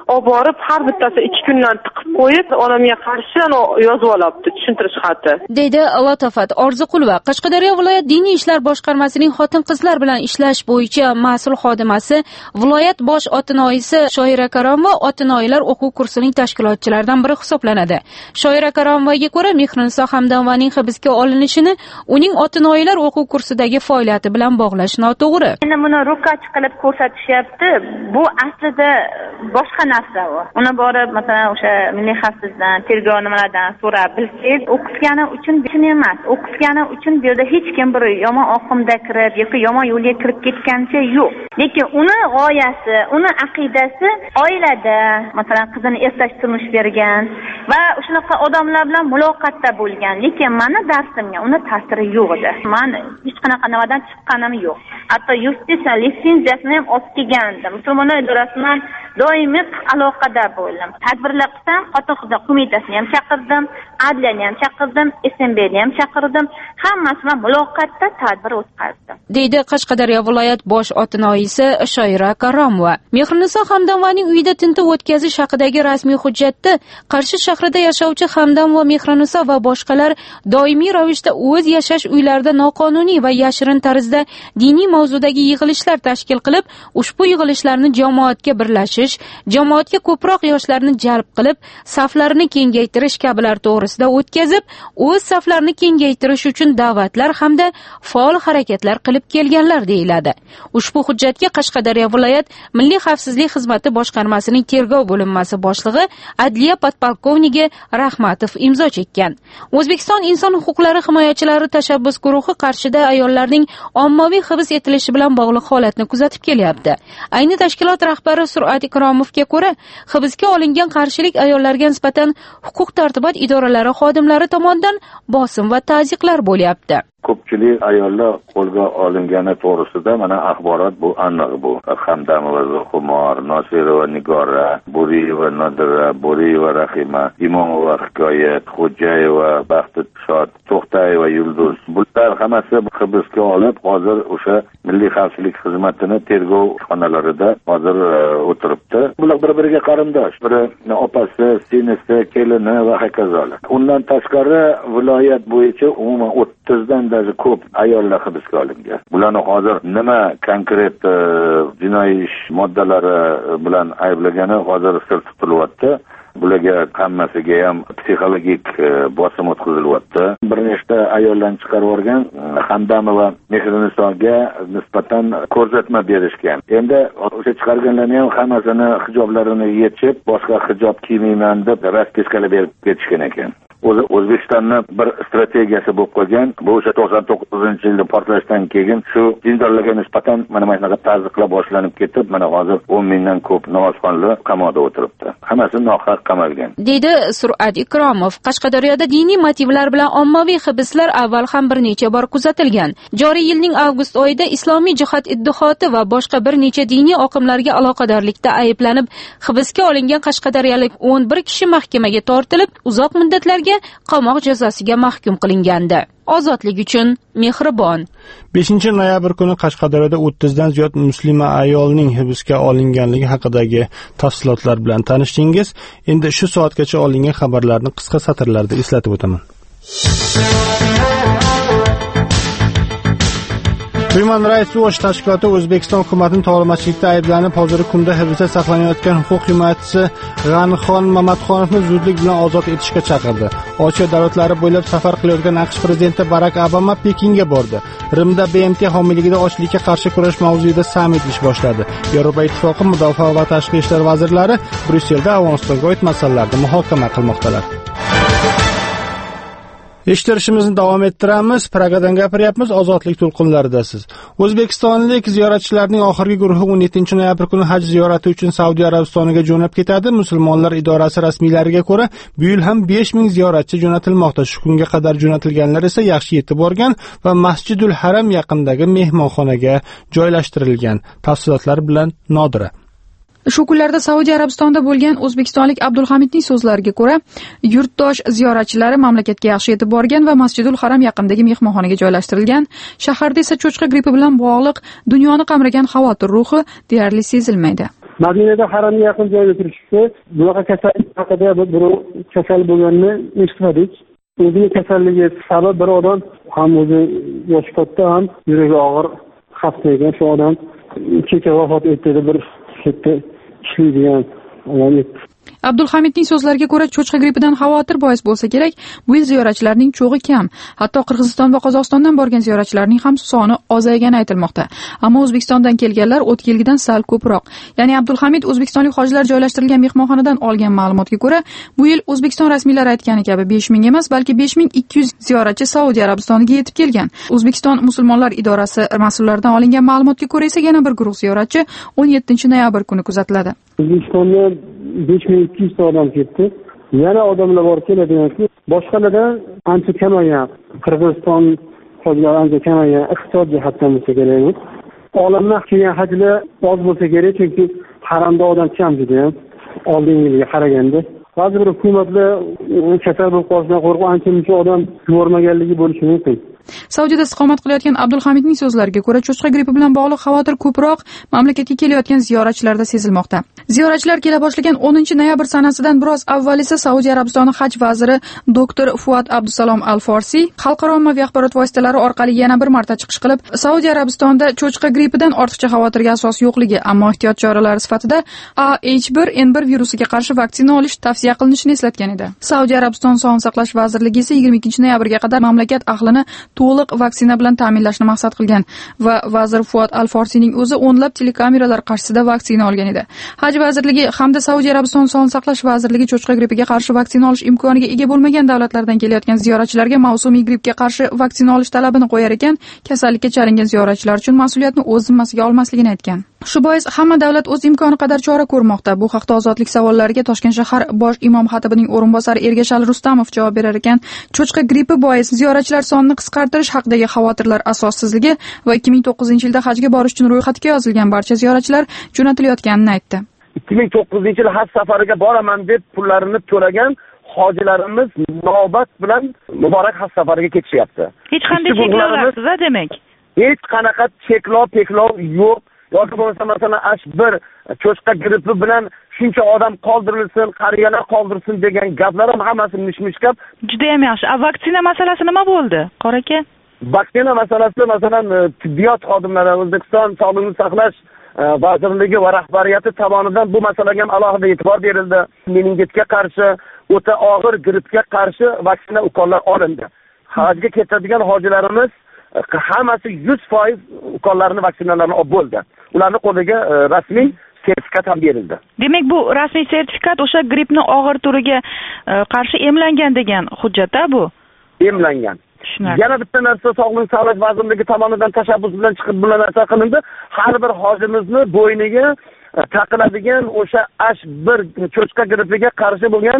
olib borib har bittasi ikki kundan tiqib qo'yib onamga qarshi yozib olibdi tushuntirish xati deydi Latofat Orziqulova. Qashqadaryo viloyat diniy ishlar boshqarmasining xotin-qizlar bilan ishlash bo'yicha mas'ul xodimasi, viloyat bosh otinoyisi Shoira Karomova otinoyilar o'quv kursining tashkilotchilaridan biri hisoblanadi. Shoira Karomovaga ko'ra, Mehriniso Hamdamovaning hibsga olinishini uning otinoyilar o'quv kursidagi faoliyati bilan bog'lash noto'g'ri. Endi buni rukachi qilib ko'rsatishyapti. Bu aslida boshqa narsa u. Uni borib, masalan, o'sha milliy xavfsizlikdan, tergov nimalardan so'rab bilsangiz, o'qitgani uchun shuni emas. O'qitgani uchun bu yerda hech kim bir yomon oqimda kirib yoki yomon yo'lga kirib ketgancha yo'q. Lekin uni g'oyasi, uni aqidasi oilada, masalan, qizini ertash turmush bergan va shunaqa odamlar bilan muloqotda bo'lgan. Lekin meni darsimga uni ta'siri yo'q edi. Men hech qanaqa nimadan chiqqanim yo'q. Hatto justitsiya litsenziyasini ham olib kelgandim. Musulmonlar idorasi bilan doimiy aloqada bo'ldim. Tadbirlar qilsam, xotin-qizlar qo'mitasini ham chaqirdim, adliyani ham chaqirdim, S M B'ni ham chaqirdim. Hammasi bilan muloqotda tadbir o'tkazdim. deydi Qashqadaryo viloyat bosh otinoyisi Shoira Karomova. Mehriniso Hamdamovaning uyida tintuv o'tkazish haqidagi rasmiy hujjatda Qarshi shahrida yashovchi Hamdamova, Mehriniso va boshqalar doimiy ravishda o'z yashash uylarida noqonuniy va yashirin tarzda diniy mavzudagi yig'ilishlar tashkil qilib, ushbu yig'ilishlarni jamoatga birlashish, jamoatga ko'proq yoshlarni jalb qilib, saflarini kengaytirish kabilar to'g'risida o'tkazib, o'z saflarini kengaytirish uchun da'vatlar hamda faol harakatlar qilib kelganlar deyiladi. Ushbu hujjatga Qashqadaryo viloyat Milliy xavfsizlik xizmati boshqarmasining tergov bo'linmasi boshlig'i Adliya podpolkovnigi Rahmatov imzo chekkan. O'zbekiston inson huquqlari himoyachilari tashabbus guruhi Qarshida ayollarning ommaviy hibs etilishi bilan bog'liq holatni kuzatib kelyapti. Ayni tashkilot rahbari Sur'at Ikromovga ko'ra, hibsga olingan qarshilik ayollarga nisbatan huquq tartibot idoralari xodimlari tomonidan bosim va ta'ziqlar bo'lyapti. Ko'pchilik ayollar qo'lga olingani to'g'risida mana axborot bu aniq bu. Hamdamova, Zuhumor, Nosirova, Nigora, Buriyeva, Nodira, Buriyeva, Rahima, Imonova, Hikoyat, Xo'jayeva, Baxtishod, To'xtayeva, Yulduz. Bular hammasi hibsga olib, hozir o'sha Milliy xavfsizlik xizmatini tergov xonalarida hozir o'tiribdi. Bular bir-biriga qarindosh. Biri opasi, singlisi, kelini va hokazolar. Undan tashqari viloyat bo'yicha umuman o'ttizdan ko'p ayollar hibsga olingan. Bularni hozir nima konkret jinoiy ish moddalari bilan ayblagani hozir sir tutilyapti. Bularga hammasiga ham psixologik bosim o'tkazilyapti. Bir nechta ayollarni chiqarib yuborgan Hamdamova Mehrinisoga nisbatan ko'rsatma berishgan. Endi o'sha chiqarganlarni ham hammasini hijoblarini yechib, boshqa hijob kiymayman deb raspiskalar berib ketishgan ekan. O'zi O'zbekistonning bir strategiyasi bo'lib qolgan. Bu o'sha to'qson to'qqizinchi yilda portlashdan keyin shu dindorlarga nisbatan mana mana shunaqa tazyiqlar boshlanib ketib, mana hozir o'n mingdan ko'p namozxonlar qamoqda o'tiribdi. Hammasi nohaq qamalgan, deydi Sur'at Ikromov. Qashqadaryoda diniy motivlar bilan ommaviy hibslar avval ham bir necha bor kuzatilgan. Joriy yilning avgust oyida Islomiy jihad ittihodi va boshqa bir necha diniy oqimlarga aloqadorlikda ayblanib hibsga olingan qashqadaryolik o'n bir kishi mahkamaga tortilib, uzoq muddatlarga qamoq jazosiga mahkum qilingandi. Ozodlik uchun mehribon. beshinchi noyabr kuni Qashqadaryoda o'ttizdan ziyod muslima ayolning hibsga olinganligi haqidagi tafsilotlar bilan tanishdingiz. Endi shu soatgacha olingan xabarlarni qisqa satrlarda eslatib o'taman. Human Rights Watch tashkiloti O'zbekiston hukumatining tovlamachilikda ayblanib, hozirgi kunda hibsda saqlanayotgan huquq himoyachisi G'anixon Mamatxonovni zudlik bilan ozod etishga chaqirdi. Osiyo davlatlari bo'ylab safar qilayotgan AQSh prezidenti Barak Obama Pekinga bordi. Rimda B M T homiyligida ochlikka qarshi kurash mavzuida sammit ish boshladi. Yevropa Ittifoqi mudofaa va tashqi ishlar vazirlari Bryusselda Afg'onistonga oid masalalarni muhokama qilmoqdalar. Eshittirishimizni davom ettiramiz. Pragadan gapiryapmiz. Ozodlik to'lqinlaridasiz. O'zbekistonlik ziyoratchilarning oxirgi guruhi o'n yettinchi noyabr kuni haj ziyorati uchun Saudiya Arabistoniga jo'nab ketadi. Musulmonlar idorasi rasmiylariga ko'ra, bu yil ham besh ming ziyoratchi jo'natilmoqda. Shu kunga qadar jo'natilganlar esa yaxshi yetib borgan va Masjidul Haram yaqinidagi mehmonxonaga joylashtirilgan. Tafsilotlar bilan Nodira. Shu kunlarda Saudiya Arabistonida bo'lgan o'zbekistonlik Abdulhamidning so'zlariga ko'ra, yurtdosh ziyoratchilari mamlakatga yaxshi yetib borgan va Masjidul Haram yaqinidagi mehmonxonaga joylashtirilgan. Shaharda esa cho'chqa grippi bilan bog'liq dunyoni qamragan xavotir ruhi deyarli sezilmaydi. Madinada haramga yaqin joyda turishibdi. Bunaqa kasallik haqida birov kasal bo'lganini eshitmadik. O'zining kasalligi sabab bir odam ham o'zi yoshi katta ham yuragi og'ir xasta ekan. Shu odam kecha vafot etdi deb bir yerda ishlaydigan odam edi. Abdulhamidning so'zlariga ko'ra, cho'chqa grippidan xavotir bois bo'lsa kerak, bu yil ziyoratchilarning cho'g'i kam. Hatto Qirg'iziston va Qozog'istondan borgan ziyoratchilarning ham soni ozaygani aytilmoqda. Ammo O'zbekistondan kelganlar o'tgan yilgidan sal ko'proq. Ya'ni Abdulhamid o'zbekistonlik hojilar joylashtirilgan mehmonxonadan olgan ma'lumotga ko'ra, bu yil O'zbekiston rasmiylari aytgani kabi besh ming emas, balki besh ming ikki yuz ziyoratchi Saudiya Arabistoniga yetib kelgan. O'zbekiston musulmonlar idorasi mas'ullaridan olingan ma'lumotga ko'ra esa yana bir guruh ziyoratchi o'n yettinchi noyabr kuni kuzatiladi. O'zbekistonda besh ming ikki yuz odam ketdi. Yana odamlar bor keladiganki, boshqalardan ancha kamaygan. Qirg'iziston hojilari ancha kamaygan, iqtisod jihatdan bo'lsa kerak. Olamdan kelgan hajlar oz bo'lsa kerak, chunki haramda odam kam juda ham oldingi yilga qaraganda. Ba'zi bir hukumatlar kasal bo'lib qolishdan qo'rqib ancha muncha odam yubormaganligi bo'lishi mumkin. Saudiyada istiqomat qilayotgan Abdulhamidning so'zlariga ko'ra, cho'chqa grippi bilan bog'liq xavotir ko'proq mamlakatga kelayotgan ziyoratchilarda sezilmoqda. Ziyoratchilar kela boshlagan o'ninchi noyabr sanasidan biroz avval esa Saudiya Arabistoni haj vaziri doktor Fuad Abdusalom Al-Forsi xalqaro ommaviy axborot vositalari orqali yana bir marta chiqish qilib, Saudiya Arabistonida cho'chqa grippidan ortiqcha xavotirga asos yo'qligi, ammo ehtiyot choralari sifatida A H bir N bir virusiga qarshi vaksina olish tavsiya qilinishini eslatgan edi. Saudiya Arabistoni sog'liqni saqlash vazirligi esa yigirma ikkinchi noyabrga qadar mamlakat ahlini to'liq vaksina bilan ta'minlashni maqsad qilgan va vazir Fuad Al-Forsining o'zi o'nlab telekameralar qarshisida vaksina olgan edi. Haj vazirligi hamda Saudiya Arabistoni sog'liqni saqlash vazirligi cho'chqa grippiga qarshi vaksina olish imkoniga ega bo'lmagan davlatlardan kelayotgan ziyoratchilarga mavsumiy grippga qarshi vaksina olish talabini qo'yar ekan, kasallikka chalingan ziyoratchilar uchun mas'uliyatni o'z zimmasiga olmasligini aytgan. Shu bois hamma davlat o'z imkoni qadar chora ko'rmoqda. Bu haqda Ozodlik savollariga Toshkent shahar bosh imom xatibining o'rinbosari Ergashal Rustamov javob berar ekan, cho'chqa grippi bois ziyoratchilar sonini qisqartirish haqidagi xavotirlar asossizligi va ikki ming to'qqizinchi yilda hajga borish uchun ro'yxatga yozilgan barcha ziyoratchilar jo'natilayotganini aytdi. ikki ming to'qqizinchi yil haj safariga boraman deb pullarini to'lagan hojilarimiz navbat bilan muborak haj safariga ketishyapti. Hech qanday cheklovlarsiz, demak. Hech qanaqa cheklov, peklov yo'q. Yoki bo'lmasa masalan ash bir cho'chqa grippi bilan shuncha odam qoldirilsin, qariyalar qoldirilsin degan gaplar ham hammasi mish-mish gap. Juda ham yaxshi. A vaksina masalasi nima bo'ldi, qora aka? Vaksina masalasi masalan tibbiyot xodimlari, O'zbekiston Sog'liqni saqlash vazirligi va rahbariyati tomonidan bu masalaga ham alohida e'tibor berildi. Meningitga qarshi, o'ta og'ir grippga qarshi vaksina ukollar olindi. Hajga ketadigan hojilarimiz hammasi yuz foiz ukollarini, vaksinalarni olib bo'ldi. Ularning qo'liga rasmiy sertifikat ham berildi. Demak, bu rasmiy sertifikat o'sha grippni og'ir turiga qarshi emlangan degan hujjat-a bu? Emlangan. Yana bitta narsa Sog'liqni saqlash vazirligi tomonidan tashabbus bilan chiqib bu narsa qilindi. Har bir hojimizni bo'yniga taqiladigan o'sha H bir cho'chqa grippiga qarshi bo'lgan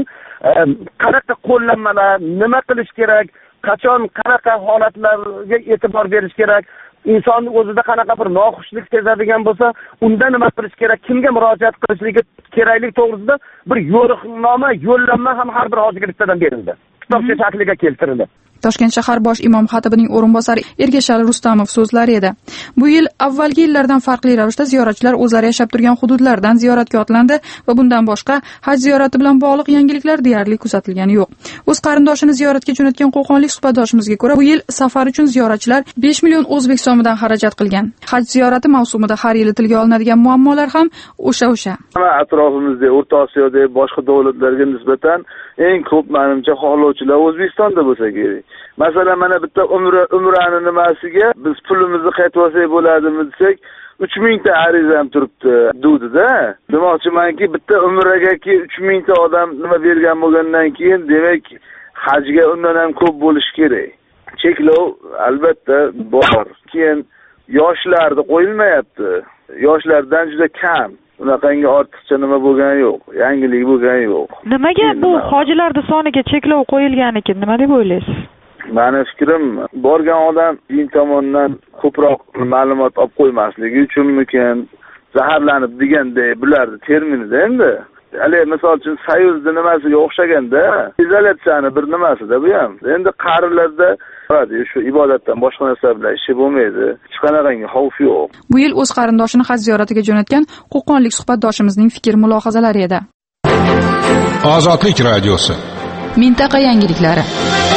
qanaqa qo'llanmalar, nima qilish kerak, qachon qanaqa holatlarga e'tibor berish kerak, inson o'zida qanaqa bir noxushlik sezadigan bo'lsa, unda nima qilish kerak, kimga murojaat qilishligi keraklik to'g'risida bir yo'riqnoma, yo'llanma ham har bir hojiga bittadan berildi. Kitobcha shakliga keltirildi. Toshkent shahar bosh imom xatibining o'rinbosari Ergashal Rustamov so'zlari edi. Bu yil avvalgi yillardan farqli ravishda ziyoratchilar o'zlari yashab turgan hududlardan ziyoratga otlandi va bundan boshqa haj ziyorati bilan bog'liq yangiliklar deyarli kuzatilgani yo'q. O'z qarindoshini ziyoratga jo'natgan qo'qonlik suhbatdoshimizga ko'ra, bu yil safar uchun ziyoratchilar besh million o'zbek so'midan xarajat qilgan. Haj ziyorati mavsumida har yili tilga olinadigan muammolar ham o'sha-o'sha. Atrofimizda O'rta Osiyoda boshqa davlatlarga nisbatan eng ko'p menimcha xohlovchilar O'zbekistonda bo'lsa kerak. Masalan, mana bitta umra umrani nimasiga biz pulimizni qaytib olsak bo'ladimi desak, uch ming ta ariza ham turibdi hududida. Demoqchimanki, bitta umragaki uch ming ta odam nima bergan bo'lgandan keyin, demak, hajga undan ham ko'p bo'lish kerak. Cheklov albatta bor. Keyin yoshlarni qo'yilmayapti. Yoshlardan juda kam. Unaqangi ortiqcha nima bo'lgani yo'q, yangilik bo'lgani yo'q. Nimaga bu hojilarda soniga cheklov qo'yilgan ekan, nima deb o'ylaysiz? Meni fikrim, borgan odam din tomonidan ko'proq ma'lumot olib qo'ymasligi uchunmikin, zaharlanib deganda bularning terminida endi hali misol uchun Soyuzni nimasiga o'xshaganda izolyatsiyani bir nimasida bu ham. Endi qarilarda shu ibodatdan boshqa narsa bilan ishi bo'lmaydi. Hech qanaqangi xavf yo'q. Bu yil o'z qarindoshini haj ziyoratiga jo'natgan qo'qonlik suhbatdoshimizning fikr mulohazalari edi. Ozodlik radiosi. Mintaqa yangiliklari.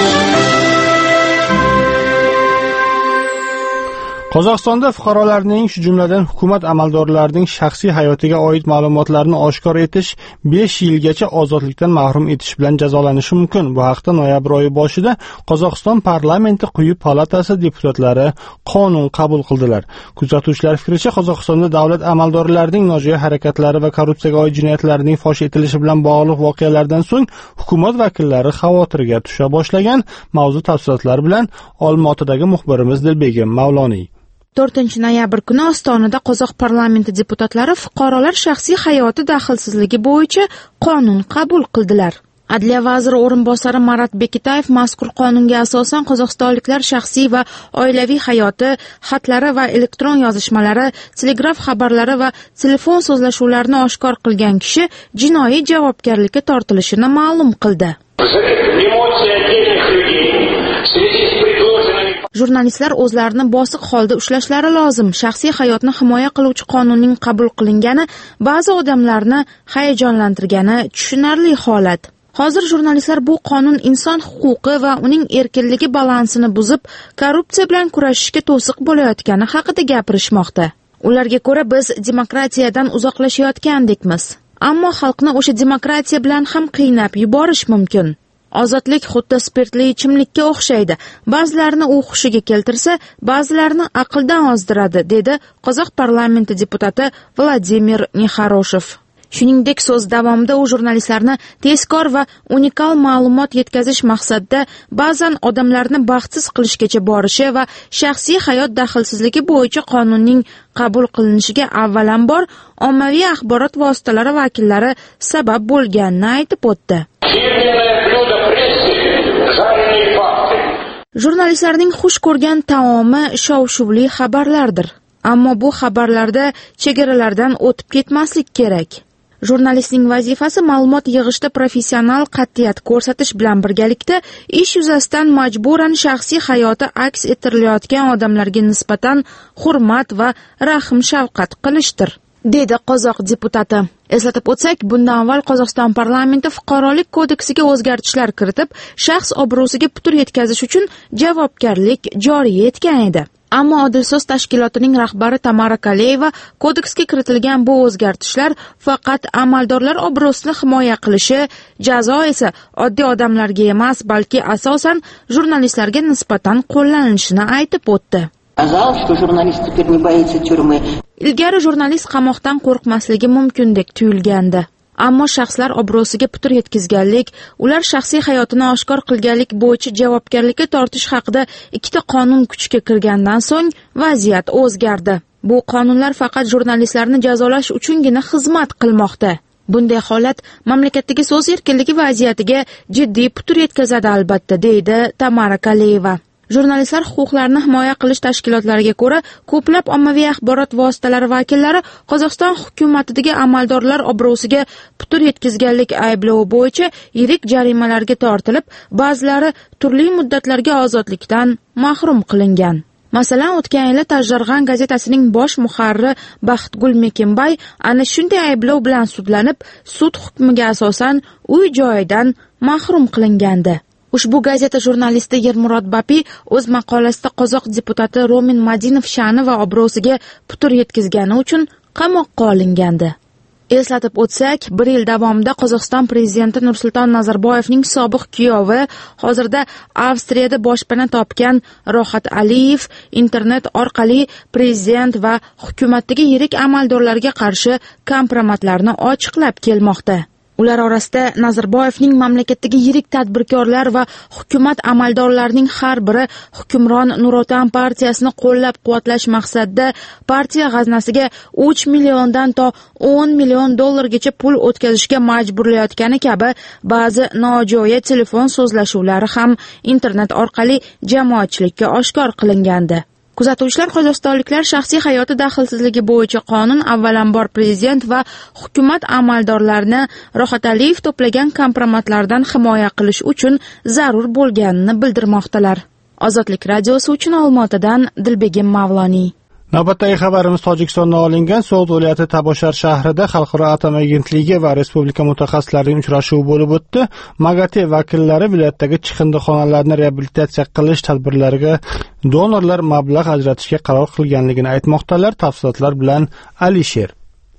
Qozog'istonda fuqarolarning, shu jumladan hukumat amaldorlarining shaxsiy hayotiga oid ma'lumotlarni oshkor etish besh yilgacha ozodlikdan mahrum etish bilan jazolanishi mumkin. Bu haqda noyabr oyi boshida Qozog'iston parlamenti quyi palatasi deputatlari qonun qabul qildilar. Kuzatuvchilar fikricha, Qozog'istonda davlat amaldorlarining nojo'ya harakatlari va korrupsiyaga oid jinoyatlarning fosh etilishi bilan bog'liq voqealardan so'ng hukumat vakillari xavotirga tusha boshlagan. Mavzu tafsilotlari bilan Olmaotadagi muxbirimiz Dilbegim Mavloniy. to'rtinchi noyabr kuni Ostonada qozoq parlamenti deputatlari fuqarolar shaxsiy hayoti daxlsizligi bo'yicha qonun qabul qildilar. Adliya vaziri o'rinbosari Marat Bekitayev mazkur qonunga asosan qozog'istonliklar shaxsiy va oilaviy hayoti, xatlari va elektron yozishmalari, telegraf xabarlari va telefon so'zlashuvlarini oshkor qilgan kishi jinoiy javobgarlikka tortilishini ma'lum qildi. Jurnalistlar o'zlarini bosiq holda ushlashlari lozim. Shaxsiy hayotni himoya qiluvchi qonunning qabul qilingani ba'zi odamlarni hayajonlantirgani tushunarli holat. Hozir jurnalistlar bu qonun inson huquqi va uning erkinligi balansini buzib, korrupsiya bilan kurashishga to'siq bo'layotgani haqida gapirishmoqda. Ularga ko'ra biz demokratiyadan uzoqlashayotgandekmiz. Ammo xalqni o'sha demokratiya bilan ham qiynab yuborish mumkin. Ozodlik xuddi spirtli ichimlikka o'xshaydi. Ba'zilarini u hushiga keltirsa, ba'zilarini aqldan ozdiradi, dedi qozoq parlamenti deputati Vladimir Nexaroshev. Shuningdek, so'z davomida u jurnalistlarni tezkor va unikal ma'lumot yetkazish maqsadida ba'zan odamlarni baxtsiz qilishgacha borishi va shaxsiy hayot daxlsizligi bo'yicha qonunning qabul qilinishiga avvalambor ommaviy axborot vositalari vakillari sabab bo'lganini aytib o'tdi. Jurnalistlarning xush ko'rgan taomi shov-shuvli xabarlardir. Ammo bu xabarlarda chegaralardan o'tib ketmaslik kerak. Jurnalistning vazifasi ma'lumot yig'ishda professional qat'iyat ko'rsatish bilan birgalikda ish yuzasidan majburan shaxsiy hayoti aks ettirilayotgan odamlarga nisbatan hurmat va rahm-shafqat qilishdir, dedi qozoq deputati. Eslatib o'tsak, bundan avval Qozog'iston parlamenti fuqarolik kodeksiga o'zgartishlar kiritib, shaxs obro'siga putur yetkazish uchun javobgarlik joriy etgan edi. Ammo Odilso'z tashkilotining rahbari Tamara Kaleyeva kodeksga kiritilgan bu o'zgartishlar faqat amaldorlar obro'sini himoya qilishi, jazo esa oddiy odamlarga emas, balki asosan jurnalistlarga nisbatan qo'llanilishini aytib o'tdi. Ilgari jurnalist qamoqdan qo'rqmasligi mumkindek tuyulgandi. Ammo shaxslar obro'siga putur yetkazganlik, ular shaxsiy hayotini oshkor qilganlik bo'yicha javobgarlikka tortish haqida ikkita qonun kuchga kirgandan so'ng vaziyat o'zgardi. Bu qonunlar faqat jurnalistlarni jazolash uchungina xizmat qilmoqda. Bunday holat mamlakatdagi so'z erkinligi vaziyatiga jiddiy putur yetkazadi albatta, deydi Tamara Kaleyeva. Jurnalistlar huquqlarini himoya qilish tashkilotlariga ko'ra, ko'plab ommaviy axborot vositalari vakillari Qozog'iston hukumatidagi amaldorlar obro'siga putur yetkazganlik ayblovi bo'yicha yirik jarimalarga tortilib, ba'zilari turli muddatlarga ozodlikdan mahrum qilingan. Masalan, o'tgan yili Tajjarg'an gazetasining bosh muharriri Baxtgul Mekenbay ana shunday ayblov bilan sudlanib, sud hukmiga asosan uy joyidan mahrum qilingandi. Ushbu gazeta jurnalisti Yermurod Bapi o'z maqolasida qozoq deputati Romin Madinov sha'ni va obro'siga putur yetkazgani uchun qamoqqa olingandi. Eslatib o'tsak, bir yil davomida Qozog'iston prezidenti Nursulton Nazarboyevning sobiq kuyovi, hozirda Avstriyada boshpana topgan Rohat Aliyev internet orqali prezident va hukumatdagi yirik amaldorlarga qarshi kompromatlarni ochiqlab kelmoqda. Ular orasida Nazarboyevning mamlakatdagi yirik tadbirkorlar va hukumat amaldorlarining har biri hukmron Nurotan partiyasini qo'llab-quvvatlash maqsadida partiya g'aznasiga uch milliondan to o'n million dollargacha pul o'tkazishga majburlayotgani kabi ba'zi nojo'ya telefon so'zlashuvlari ham internet orqali jamoatchilikka oshkor qilingandi. Kuzatuvchilar qozog'istonliklar shaxsiy hayoti daxlsizligi bo'yicha qonun avvalambor prezident va hukumat amaldorlarini Rohat Aliyev to'plagan kompromatlardan himoya qilish uchun zarur bo'lganini bildirmoqdalar. Ozodlik radiosi uchun Olmaotadan Dilbegim Mavloniy. Navbatdagi xabarimiz Tojikistondan olingan. So'g'd viloyati Taboshar shahrida Xalqaro atom agentligi va respublika mutaxassislarining uchrashuvi bo'lib o'tdi. MAGATE vakillari viloyatdagi chiqindixonalarni reabilitatsiya qilish tadbirlariga donorlar mablag' ajratishga qaror qilganligini aytmoqdalar. Tafsilotlar bilan Alisher.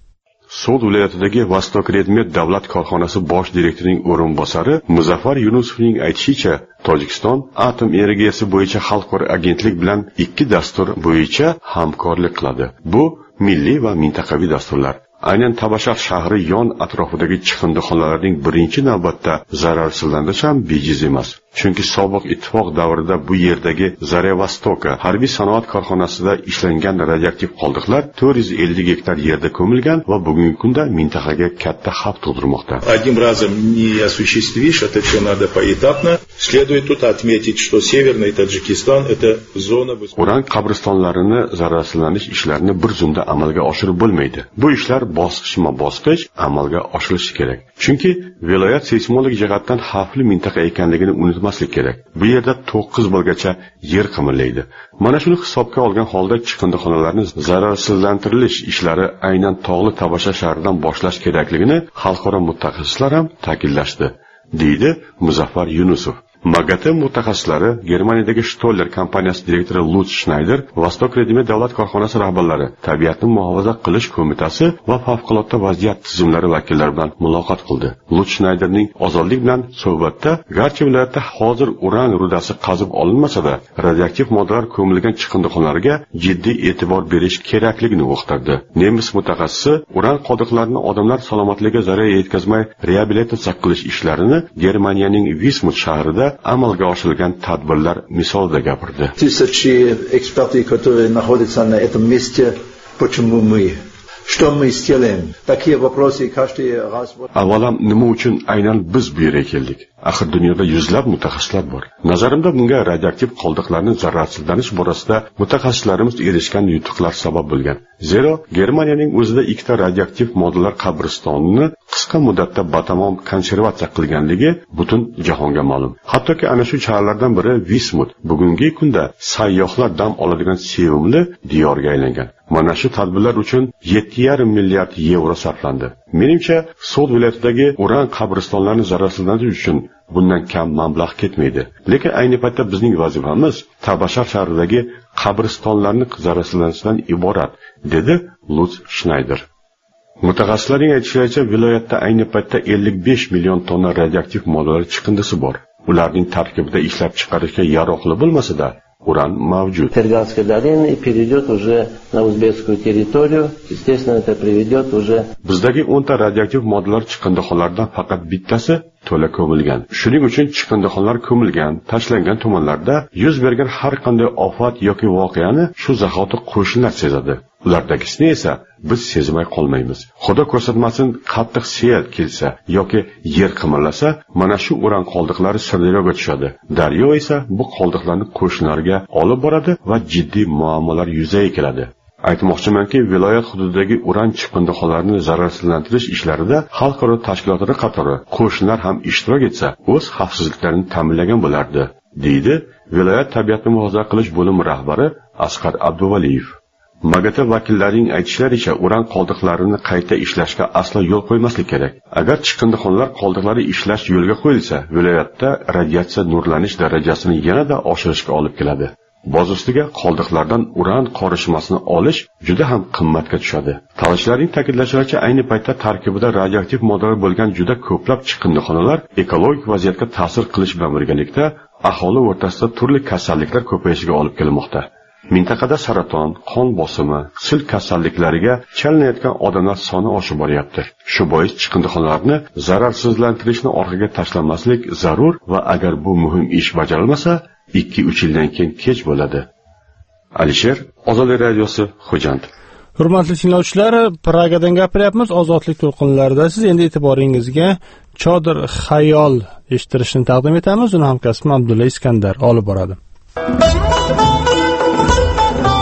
So'g'd viloyatidagi Vostok Redmet davlat korxonasi bosh direktorining o'rinbosari Muzaffar Yunusovning aytishicha, Tojikiston atom energiyasi bo'yicha xalqaro agentlik bilan ikki dastur bo'yicha hamkorlik qiladi. Bu milliy va mintaqaviy dasturlar. Aynan Tabashar shahri yon atrofidagi chiqindixonalarning birinchi navbatda zararsizlanishi ham bejiz emas. Chunki sobiq ittifoq davrida bu yerdagi Zarevostoka harbiy sanoat korxonasida ishlangan radioaktiv qoldiqlar to'rt yuz ellik gektar yerda ko'milgan va bugungi kunda mintaqaga katta xavf tug'dirmoqda. Одним разом не осуществишь, это все надо поэтапно. Следует тут отметить, что северный Таджикистан это зона Uran qabristonlarini zararsizlanish ishlarini bir zumda amalga oshirib bo'lmaydi. Bu ishlar bosqichma-bosqich amalga oshirilishi kerak. Chunki viloyat seysmologik jihatdan xavfli mintaqa ekanligini unutmaslik kerak. Bu yerda to'qqiz bo'lgacha yer qimirlaydi. Mana shuni hisobga olgan holda chiqindixonalarni zararsizlantirilish ishlari aynan tog'li Tabashar shahridan boshlash kerakligini xalqaro mutaxassislar ham ta'kidlashdi, deydi Muzaffar Yunusov. MAGATE mutaxassislari Germaniyadagi Stoller kompaniyasi direktori Lutz Schneider, Vostok Redmet davlat korxonasi rahbarlari, tabiatni muhofaza qilish qo'mitasi va favqulodda vaziyat tizimlari vakillari bilan muloqot qildi. Lutz Schneiderning ozodlik bilan suhbatda garchi viloyatda hozir uran rudasi qazib olinmasa-da, radioaktiv moddalar ko'milgan chiqindixonalarga jiddiy e'tibor berish kerakligini uqtirdi. Nemis mutaxassisi uran qoldiqlarini odamlar salomatligiga zarar yetkazmay reabilitatsiya qilish ishlarini Germaniyaning Wismut shahrida amalga oshirilgan tadbirlar misolida gapirdi. Тысячи экспертов, которые находятся на этом месте, почему мы? Что мы сделаем? Такие вопросы каждый раз. Avvalam nima uchun aynan biz bu yerga keldik? Axir dunyoda yuzlab mutaxassislar bor. Nazarimda bunga radioaktiv qoldiqlarning zararsizlanish borasida mutaxassislarimiz erishgan yutuqlar sabab bo'lgan. Zero Germaniyaning o'zida ikkita radioaktiv moddalar qabristonini qisqa muddatda batamom konservatsiya qilganligi butun jahonga ma'lum. Hattoki ana shu shaharlardan biri Wismut bugungi kunda sayyohlar dam oladigan sevimli diyorga aylangan. Mana shu tadbirlar uchun yetti yarim milliard yevro sarflandi. Menimcha, So'g'd viloyatidagi uran qabristonlarini zararsizlantirish uchun bundan kam mablag' ketmaydi. Lekin ayni paytda bizning vazifamiz Tabashar shahridagi qabristonlarni zararsizlantirishdan iborat, dedi Lutz Schneider. Mutaxassislarning aytishicha, viloyatda ayni paytda ellik besh million tonna radioaktiv moddalar chiqindisi bor. Ularning tarkibida ishlab chiqarishga yaroqli bo'lmasa-da, уран mavjud. Ферганский долина и перейдет уже на узбекскую территорию. Естественно, это приведет уже. Bizdagi o'nta radioaktiv moddalar chiqindixonalardan faqat bittasi to'la ko'milgan. Shuning uchun chiqindixonalar ko'milgan, tashlangan tumanlarda yuz bergan har qanday ofat yoki voqeani shu zahoti qo'shnilar sezadi. Ulardagisini esa biz sezmay qolmaymiz. Xudo ko'rsatmasin, qattiq sel kelsa yoki yer qimirlasa, mana shu uran qoldiqlari Sirdaryoga tushadi. Daryo esa bu qoldiqlarni qo'shnilarga olib boradi va jiddiy muammolar yuzaga keladi. Aytmoqchimanki, viloyat hududidagi uran chiqindixonalarini zararsizlantirish ishlarida xalqaro tashkilotlar qatori qo'shnilar ham ishtirok etsa, o'z xavfsizliklarini ta'minlagan bo'lardi, deydi viloyat tabiatni muhofaza qilish bo'limi rahbari Asqar Abduvaliyev. MAGATE vakillarining aytishlaricha, uran qoldiqlarini qayta ishlashga aslo yo'l qo'ymaslik kerak. Agar chiqindixonalar qoldiqlari ishlash yo'lga qo'yilsa, viloyatda radiatsiya nurlanish darajasini yanada oshirishga olib keladi. Boz ustiga qoldiqlardan uran qorishmasini olish juda ham qimmatga tushadi. Talashlarning ta'kidlashlaricha, ayni paytda tarkibida radioaktiv moddalar bo'lgan juda ko'plab chiqindixonalar ekologik vaziyatga ta'sir qilish bilan birgalikda aholi o'rtasida turli kasalliklar ko'payishiga olib kelmoqda. Mintaqada saraton, qon bosimi, sil kasalliklariga chalinayotgan odamlar soni oshib boryapti. Shu bois chiqindixonalarni zararsizlantirishni orqaga tashlamaslik zarur va agar bu muhim ish bajarilmasa, ikki uch yildan keyin kech bo'ladi. Alisher, Ozodlik radiosi, Xo'jand. Hurmatli tinglovchilar, Pragadan gapiryapmiz. Ozodlik to'lqinlarida siz endi e'tiboringizga Chodir xayol eshittirishni taqdim etamiz. Uni hamkasbim Abdulla Iskandar olib boradi.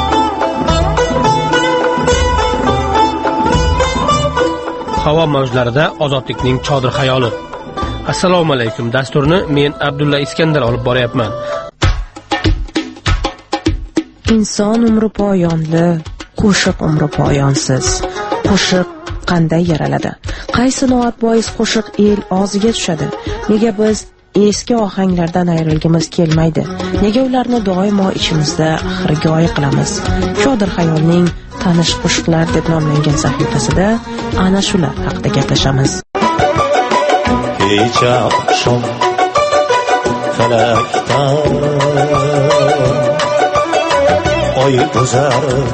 Havo mavjlarida ozodlikning chodir xayoli. Assalomu alaykum. Dasturni men Abdulla Iskandar olib boryapman. Inson umri poyonli, qo'shiq umri poyonsiz. Qo'shiq qanday yaraladi? Qaysi noat bois qo'shiq el og'ziga tushadi? Nega biz eski ohanglardan ayrilgimiz kelmaydi? Nega ularni doimo ichimizda xirgoyi qilamiz? Chodir xayolning tanish qo'shiqlar deb nomlangan sahifasida ana shular haqida gaplashamiz. Kecha oqshom falakdan oy o'zarib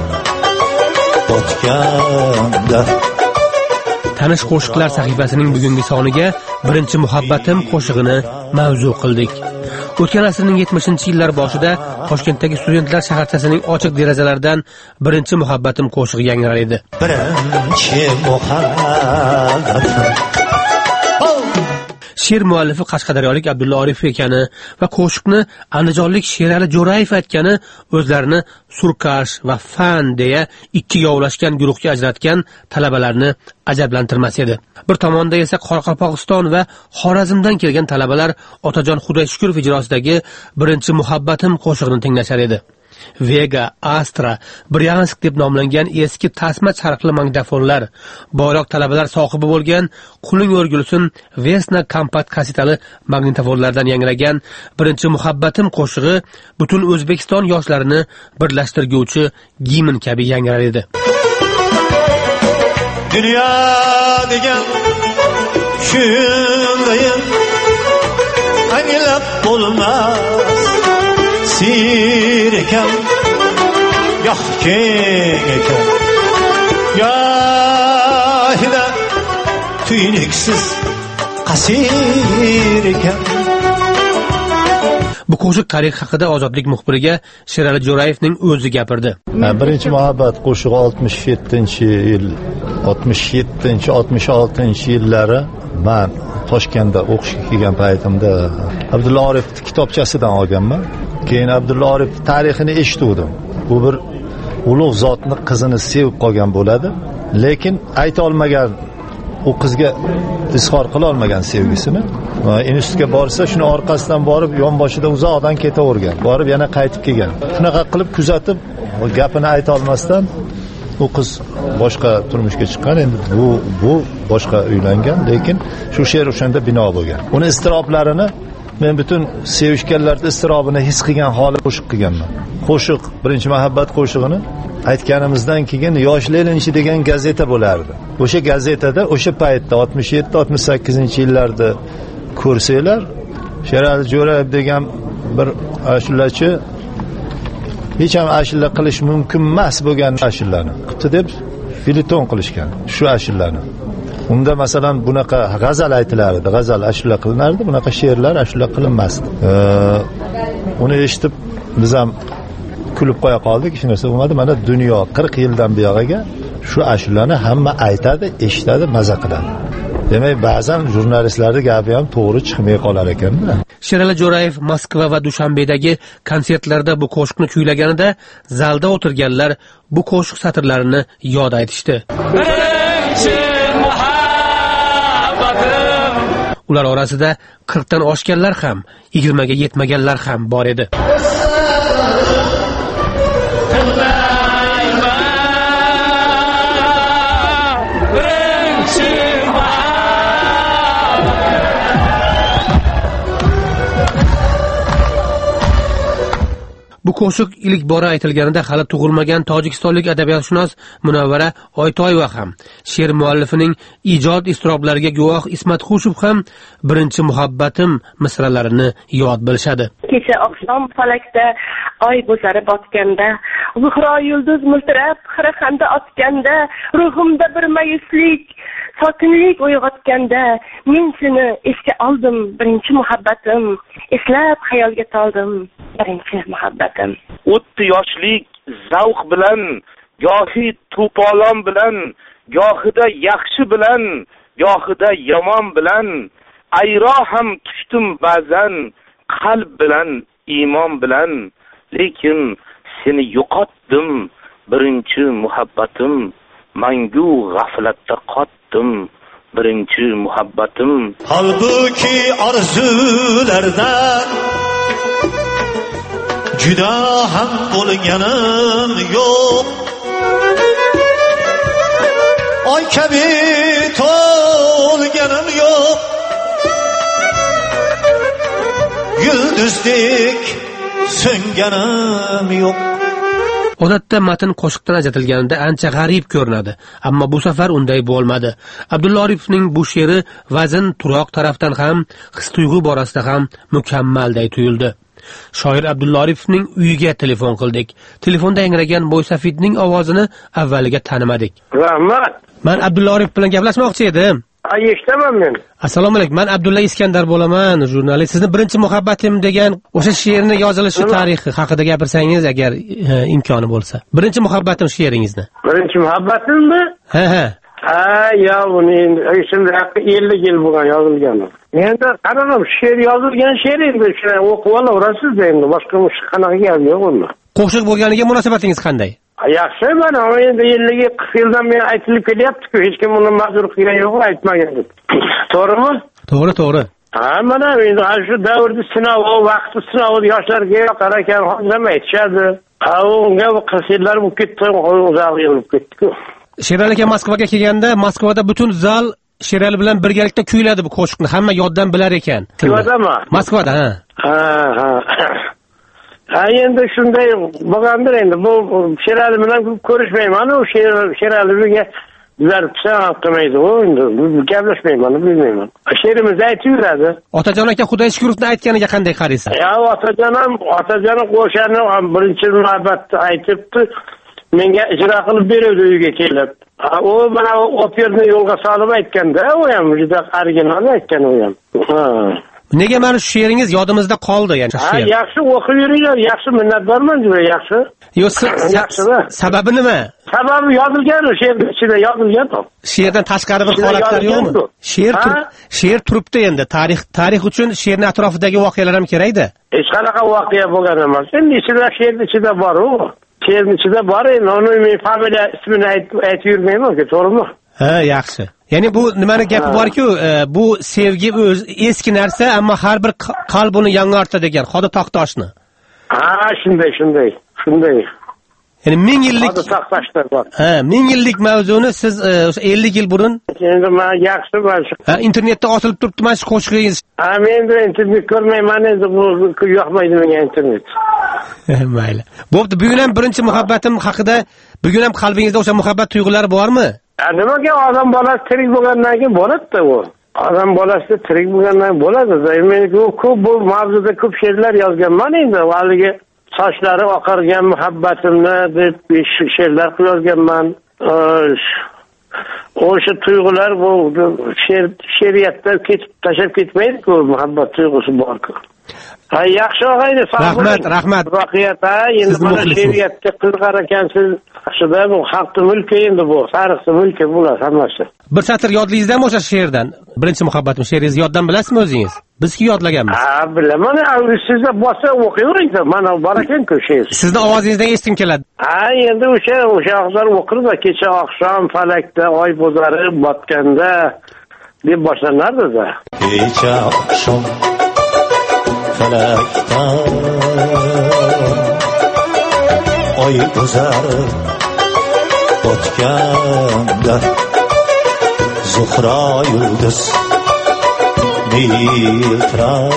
o'tganda. Tanish qo'shiqlar sahifasining bugungi soniga birinchi muhabbatim qo'shig'ini mavzu qildik. O'tgan asrning yetmishinchi yillar boshida Toshkentdagi studentlar shaharchasining ochiq derazalaridan birinchi muhabbatim qo'shig'i yangrar edi. Birinchi muhabbatim. She'r muallifi qashqadaryolik Abdulla Oripov ekani va qo'shiqni andijonlik Sherali Jo'rayev aytgani o'zlarini surkash va fan deya ikki yovlashgan guruhga ajratgan talabalarni ajablantirmas edi. Bir tomonda esa Qoraqalpog'iston va Xorazmdan kelgan talabalar Otajon Xudoyshukurov ijrosidagi birinchi muhabbatim qo'shig'ini tinglashar edi. Vega, Astra, Bryansk deb nomlangan eski tasma charxli magnitofonlar, boyroq talabalar sohibi bo'lgan Quling o'rgulsin Vesna kompakt kasetali magnitofonlardan yangragan birinchi muhabbatim qo'shig'i butun O'zbekiston yoshlarini birlashtirguvchi gimn kabi yangrar edi. Dunyo degan shundayin anglab bo'lmas sir ekan, yo'q keng ekan, yo'hida tuynuksiz qasir ekan. Bu qo'shiq tarix haqida Ozodlik muxbiriga Sherali Jo'rayevning o'zi gapirdi. Birinchi muhabbat qo'shig'i oltmish yettinchi yil, oltmish yettinchi oltmish oltinchi yillari men Toshkentda o'qishga kelgan paytimda Abdulla Oripov kitobchasidan olganman. Keyin Abdulla Oripov tarixini eshitdim. Bu bir ulug' zotning qizini sevib qolgan bo'ladi, lekin ayta olmagan, u qizga izhor qila olmagan sevgisini. Institutga borsa, shuni orqasidan borib yonboshida uzoqdan ketavergan. Borib yana qaytib kelgan. Shunaqa qilib kuzatib, gapini ayta olmasdan u qiz boshqa turmushga chiqqan. Endi bu bu boshqa uylangan, lekin shu she'r o'shanda bino bo'lgan. Uni iztiroblarini men butun sevishganlarda iztirobini his qilgan holi qo'shiq qilganman. Qo'shiq, birinchi muhabbat qo'shig'ini aytganimizdan keyin Yoshlar ilinchi degan gazeta bo'lardi. O'sha gazetada o'sha paytda oltmish yetti oltmish sakkizinchi yillarda ko'rsanglar, Sherali Jo'rayev degan bir ashulachi hech ham ashula qilish mumkin emas bo'lgan ashulani qildi deb filiton qilishgan shu ashulani. Unda masalan bunaqa g'azal aytilardi, g'azal ashula qilinardi, bunaqa she'rlar ashula qilinmasdi. Uni eshitib biz ham kulib qo'ya qoldik, hech narsa bo'lmadi. Mana dunyo qirq yildan buyog'iga shu ashulani hamma aytadi, eshitadi, maza qiladi. Demak, ba'zan jurnalistlarning gapi ham to'g'ri chiqmay qolar ekan-da. Sherali Jo'rayev Moskva va Dushanbedagi konsertlarda bu qo'shiqni kuylaganida zalda o'tirganlar bu qo'shiq satrlarini yod aytishdi. Ular orasida qirqdan oshganlar ham, yigirmaga yetmaganlar ham bor edi. Bu qo'shiq ilk bora aytilganida hali tug'ilmagan tojikistonlik adabiyotshunos Munavvara Oytoyeva ham, she'r muallifining ijod iztiroblariga guvoh Ismat Xushov ham birinchi muhabbatim misralarini yod bilishadi. Kecha oqshom falakda oy bo'zarib botganda, zuhro yulduz miltirab xirxanda otganda, ruhimda bir mayuslik, sokinlik uyg'otganda, men seni esga oldim, birinchi muhabbatim, eslab xayolga toldim, birinchi muhabbatim. o'ttiz yoshlik zavq bilan, gohi to'polon bilan, gohida yaxshi bilan, gohida yomon bilan, ayro ham tushdim ba'zan, qalb bilan, iymon bilan, lekin seni yo'qotdim, birinchi muhabbatim, mangu g'aflatda qotdim, birinchi muhabbatim. Halbuki arzulardan juda ham bo'lganim yo'q. Oy kabi to'lganim yo'q. Yulduzdek so'nganim yo'q. Odatda matn qo'shiqdan ajratilganida ancha g'arib ko'rinadi, ammo bu safar unday bo'lmadi. Abdulla Oripovning bu she'ri vazn, turoq tarafdan ham, his-tuyg'u borasida ham mukammalday tuyuldi. Shoir Abdulla Oripovning uyiga telefon qildik. Telefonda yangragan Bo'ysafidning ovozini avvaliga tanimadik. Rahmat. Men Abdulla Oripov bilan gaplashmoqchi edim. Ay, eshitaman men. Assalomu alaykum. Men Abdulla Iskandar bo'laman, jurnalist. Sizni birinchi muhabbatim degan o'sha she'rni yozilishi tarixi haqida gapirsangiz agar e, imkoni bo'lsa. Birinchi muhabbatim she'ringizni. Birinchi muhabbatimmi? Ha, ha. Ha, ya buni esimda ellik yil bo'lgan yozilgani. Endi qarang, she'r yozilgan she'r endi shuni o'qib olaverasiz endi, boshqa qanaqa gap yo'q unda. Qo'shiq bo'lganiga munosabatingiz qanday? Yaxshi, mana endi ellik yildan men aytilib kelyapti-ku, hech kim uni majbur qilgan yo'q, aytmagan deb. To'g'rimi? To'g'ri, to'g'ri. Ha, mana endi shu davrda sinov, vaqti sinov yoshlarga yoqar ekan, hozir ham aytishadi. Ha, unga qirq yillar bo'lib ketdi, uzoq yil bo'lib ketdi-ku. Sherali aka Moskvaga kelganda, Moskvada butun zal Sherali bilan birgalikda kuyladi bu qo'shiqni. Hamma yoddan bilar ekan. Moskvadami? Moskvada, ha. Ha, ha. Ha, endi shunday bo'lgandir endi. Bu Sherali bilan ko'rishmayman, u Sherali bilan bizlar pisand qilmaydi, u endi gaplashmayman, bilmayman. She'rimizni aytib yuradi. Otajon aka Xudoy shukrovni aytganiga qanday qaraysiz? Ya, otajon ham, otajon qo'shani birinchi muhabbatni aytibdi. Menga ijro qilib berdi uyga kelib. Ha, u mana operni yo'lga solib aytganda, u ham juda original aytgan u ham. Ha. Nega mana shu she'ringiz yodimizda qoldi, ya'ni Ha, yaxshi o'qib yuringlar, yaxshi minnatdorman juda yaxshi. Yo, sababi nima? Sababi yozilgan, she'rning ichida yozilgan. She'rdan tashqari bir holatlar yo'qmi? She'r she'r turibdi endi. Tarix tarix uchun she'rning atrofidagi voqealar ham kerakda. Hech qanaqa voqea bo'lgan emas. Endi ichida she'rning ichida bor-ku. She'rning ichida bor, endi uni men familiya ismini aytib yurmayman-ku, to'g'rimi? Ha, yaxshi. Ya'ni bu nimani gapi bor-ku, bu sevgi o'z eski narsa, ammo har bir qalb uni yangartadi degan Xodi Taqtoshni. Ha, shunday, shunday, shunday. Ya'ni ming yillik Xodi Taqtoshlar bor. Ha, ming yillik mavzuni siz ellik yil burun endi men yaxshi bo'lsa. Ha, internetda osilib turibdi mana shu qo'shig'ingiz. Ha, men endi internet ko'rmayman, endi bu yoqmaydi menga internet. Mayli. Bo'pti, bugun ham birinchi muhabbatim haqida, bugun ham qalbingizda o'sha muhabbat tuyg'ulari bormi? Nimaga odam bolasi tirik bo'lgandan keyin bo'ladi-da u. Odam bolasi tirik bo'lgandan bo'ladi. Men ko'p bu mavzuda ko'p she'rlar yozganman endi. Haligi sochlari oqargan muhabbatimni deb she'rlar yozganman. O'sha tuyg'ular bu she'r she'riyatda ketib tashab ketmaydi-ku, muhabbat tuyg'usi bor-ku. Ha, yaxshi og'ayni, rahmat, rahmat. Voqeat, ha, endi mana she'riyatga qiziqar ekansiz. Yaxshida bu xalqning mulki endi bu, tarixning mulki bular hammasi. Bir satr yodlaysizmi o'sha she'rdan? Birinchi muhabbatim she'ringizni yoddan bilasizmi o'zingiz? Bizki yodlaganmiz. Ha, bilaman. Sizda bo'lsa o'qiyvering-da. Mana bor ekan-ku she'r. Sizni ovozingizdan eshitgim keladi. Ha, endi o'sha o'sha og'zlar o'qirdi. Kecha oqshom falakda oy bo'zari botganda deb boshlanardi-da. Kecha oqshom falakda oy bo'zari botganda Zuhra yulduz miltirar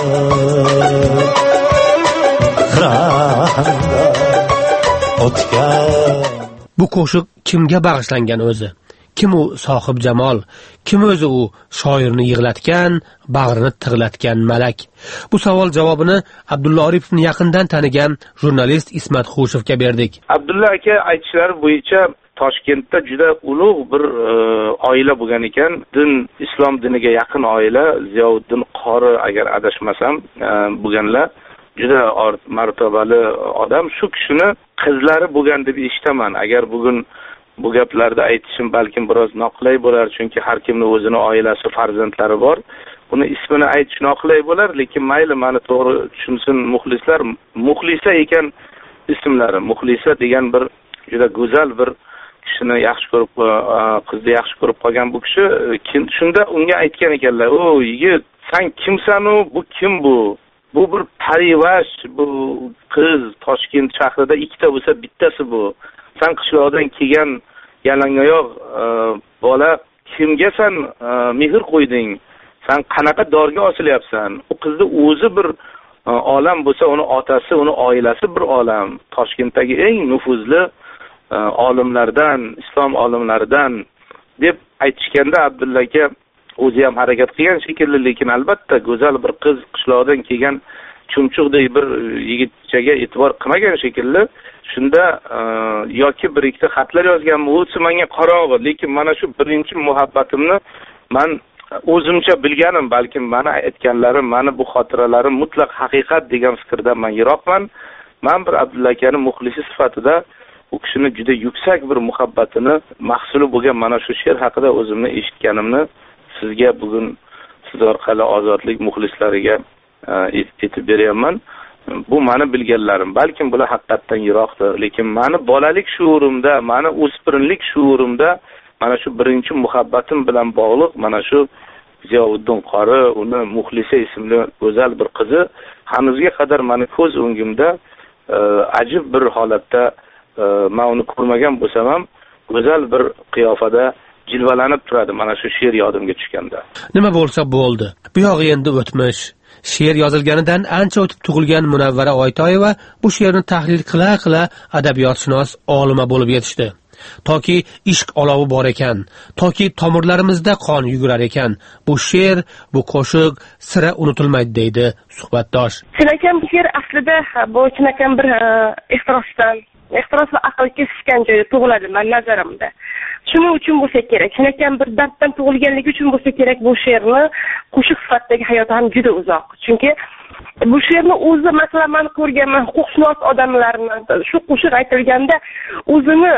rahanda o'tgan. Bu qo'shiq kimga bag'ishlangan o'zi? Kim u sohib jamol? Kim o'zi u shoirni yig'latgan, bag'rini tig'latgan malak? Bu savol javobini Abdulla Oripovni yaqindan tanigan jurnalist Ismat Xushevga berdik. Abdulla aka aytishlari bo'yicha Toshkentda juda ulug' bir e, oila bo'lgan ekan. Din, islom diniga yaqin oila, Ziyovuddin qori agar adashmasam, e, bo'lganlar. Juda martabali odam. Shu kishini qizlari bo'lgan deb eshitaman. Agar bugun bu gaplarda aytishim balkim biroz noqulay bo'lar, chunki har kimning o'zini oilasi, farzandlari bor. Buni ismini aytish noqulay bo'lar, lekin mayli, meni to'g'ri tushunsin muxlislar. Muxlisa ekan ismlari. Muxlisa degan bir juda go'zal bir kishini yaxshi ko'rib, qizni yaxshi ko'rib qolgan bu kishi shunda unga aytgan ekanlar: "O yigit, sen kimsan-u? Bu kim bu? Bu bir parivash, bu qiz Toshkent shahrida ikkita bo'lsa bittasi bu. Sen qishloqdan kelgan yalangoyoq bola kimga sen mehr qo'yding? Sen qanaqa dorga osilyapsan? U qizni o'zi bir olam bo'lsa, uni otasi, uni oilasi bir olam. Toshkentdagi eng nufuzli olimlardan, islom olimlaridan" deb aytishganda Abdulla aka o'zi ham harakat qilgan shekilli, lekin albatta go'zal bir qiz qishloqdan kelgan chumchuqdek bir yigitchaga e'tibor qilmagan shekilli. Shunda yoki bir ikkita xatlar yozganmi, o'zi menga qorong'i, lekin mana shu birinchi muhabbatimni men o'zimcha bilganim, balkim mana aytganlarim, mana bu xotiralarim mutlaq haqiqat degan fikrdan men yiroqman. Men bir Abdulla akaning muxlisi sifatida u kishini juda yuksak bir muhabbatini mahsuli bo'lgan mana shu she'r haqida o'zimni eshitganimni sizga bugun siz orqali ozodlik muxlislariga aytib beryapman. Bu meni bilganlarim, balkim bular haqiqatdan yiroqdir, lekin meni bolalik shuurimda, meni o'spirinlik shuurimda mana shu birinchi muhabbatim bilan bog'liq mana shu Ziyovuddin qori, uni Muxlisa ismli go'zal bir qizi hanuzga qadar meni ko'z o'ngimda ajib bir holatda, men uni ko'rmagan bo'lsam ham go'zal bir qiyofada jilvalanib turadi mana shu she'r yodimga tushganda. Nima bo'lsa bo'ldi. Bu yog'i endi o'tmish. She'r yozilganidan ancha o'tib tug'ilgan Munavvara Oytoyeva bu she'rni tahlil qila-qila adabiyotshunos olima bo'lib yetishdi. Toki ishq olovi bor ekan, toki tomirlarimizda qon yugurar ekan, bu she'r, bu qo'shiq sira unutilmaydi deydi suhbatdosh. Chinakam she'r aslida bu chinakam bir ehtirosdan, ehtiros va aql kesishgan joyda tug'iladi men nazarimda. Shuning uchun bo'lsa kerak, chinakam bir darddan tug'ilganligi uchun bo'lsa kerak bu she'rni qo'shiq sifatidagi hayoti ham juda uzoq. Chunki bu she'rni o'zi masalan men ko'rganman, huquqshunos odamlarni shu qo'shiq aytilganda o'zini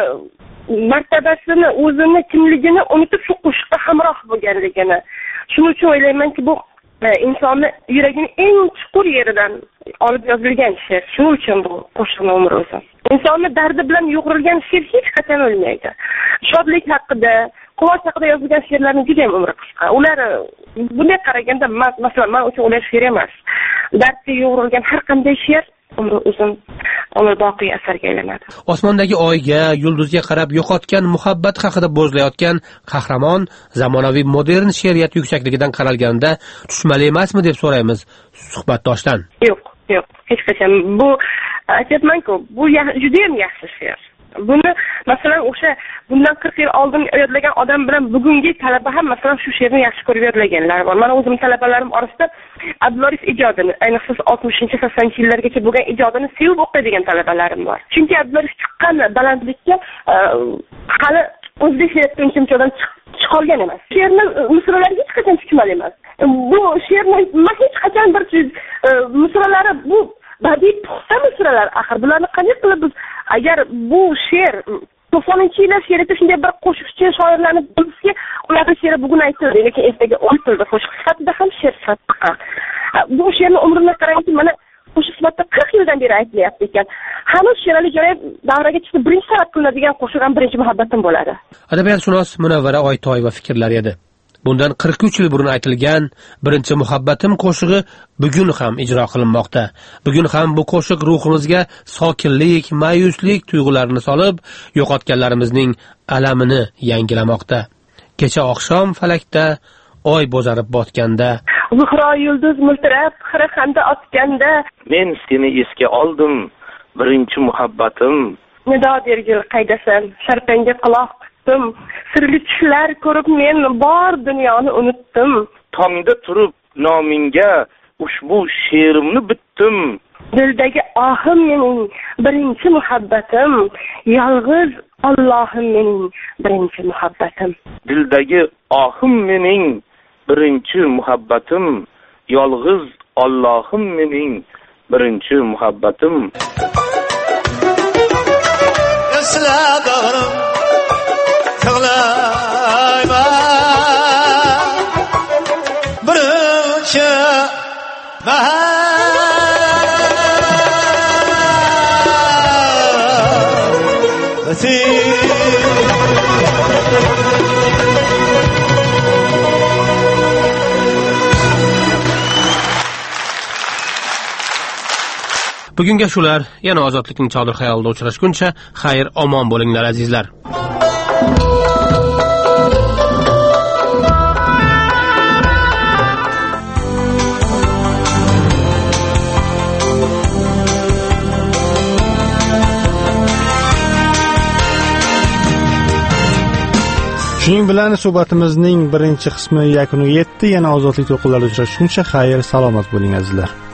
martabasini, o'zini kimligini unutib shu qo'shiqqa hamroh bo'lganligini. Shuning uchun o'ylaymanki bu insonni yuragining eng chuqur yeridan olib yozilgan she'r. Shuning uchun bu qo'shiqning umri o'zi. Insonni dardi bilan yo'g'rilgan she'r hech qachon o'lmaydi. Shodlik haqida, quvonch haqida yozilgan she'rlarning juda ham umri qisqa. Ular bunday qaraganda masalan men uchun ular she'r emas. Dardga yo'g'rilgan har qanday she'r umri uzun, umr boqiy asarga aylanadi. Osmondagi oyga, yulduzga qarab yo'qotgan muhabbat haqida bo'zlayotgan qahramon zamonaviy modern she'riyat yuksakligidan qaralganda tushmali emasmi deb so'raymiz suhbatdoshdan. Yo'q, yo'q, hech qachon. Bu aytayapman-ku, bu juda ham yaxshi she'r. Buni masalan o'sha bundan qirq yil oldin yodlagan odam bilan bugungi talaba ham masalan shu she'rni yaxshi ko'rib yodlaganlar bor. Mana o'zim talabalarim orasida Abdulorif ijodini, ayniqsa oltmishinchi saksonchi yillargacha bo'lgan ijodini sevib o'qiydigan talabalarim bor. Chunki Abdulorif chiqqan balandlikka hali o'zbek she'riyati unchimchodan chiqolgan emas. She'rni misralari hech qachon tushmal emas. Bu she'rni men hech qachon bir misralari bu badiiy puxta misralar. Axir bularni qanday qilib biz agar bu she'r to'qsoninchi yillar she'rida shunday bir qo'shiqchi shoirlarni bilsak, ularning she'ri bugun aytildi, lekin ertaga o'tildi. Qo'shiq sifatida ham she'r sifatida. Bu she'rni umrini qarangki, mana qo'shiq sifatida qirq yildan beri aytilyapti ekan. Hanuz Sherali Jo'rayev davraga chiqib birinchi talab qilinadigan qo'shiq ham birinchi muhabbatim bo'ladi. Adabiyotshunos Munavvara Oytoyeva fikrlari edi. Bundan qirq uch yil burun aytilgan birinchi muhabbatim qo'shig'i bugun ham ijro qilinmoqda. Bugun ham bu qo'shiq ruhimizga sokinlik, ma'yuslik tuyg'ularini solib, yo'qotganlarimizning alamini yangilamoqda. Kecha oqshom falakda oy bo'zarib botganda, Zuhro yulduz miltirab xira-xanda otganda, men seni esga oldim, birinchi muhabbatim. Nido dergil qaydasan, sharpangga quloq tutdim, sirli tushlar ko'rib men bor dunyoni unutdim. Tongda turib nomingga ushbu she'rimni bitdim. Dildagi ohim mening birinchi muhabbatim, yolg'iz Allohim mening birinchi muhabbatim. Dildagi ohim mening birinchi muhabbatim, yolg'iz Allohim mening birinchi muhabbatim. Esladarim tığlayma birinchi muhabbatim. bugunga shular. Yana ozodlikning chodir xayolida uchrashguncha xayr omon bo'linglar azizlar. Shuning bilan suhbatimizning birinchi qismi yakuniga yetdi. Yana ozodlik to'lqinlarida uchrashguncha xayr, salomat bo'ling azizlar.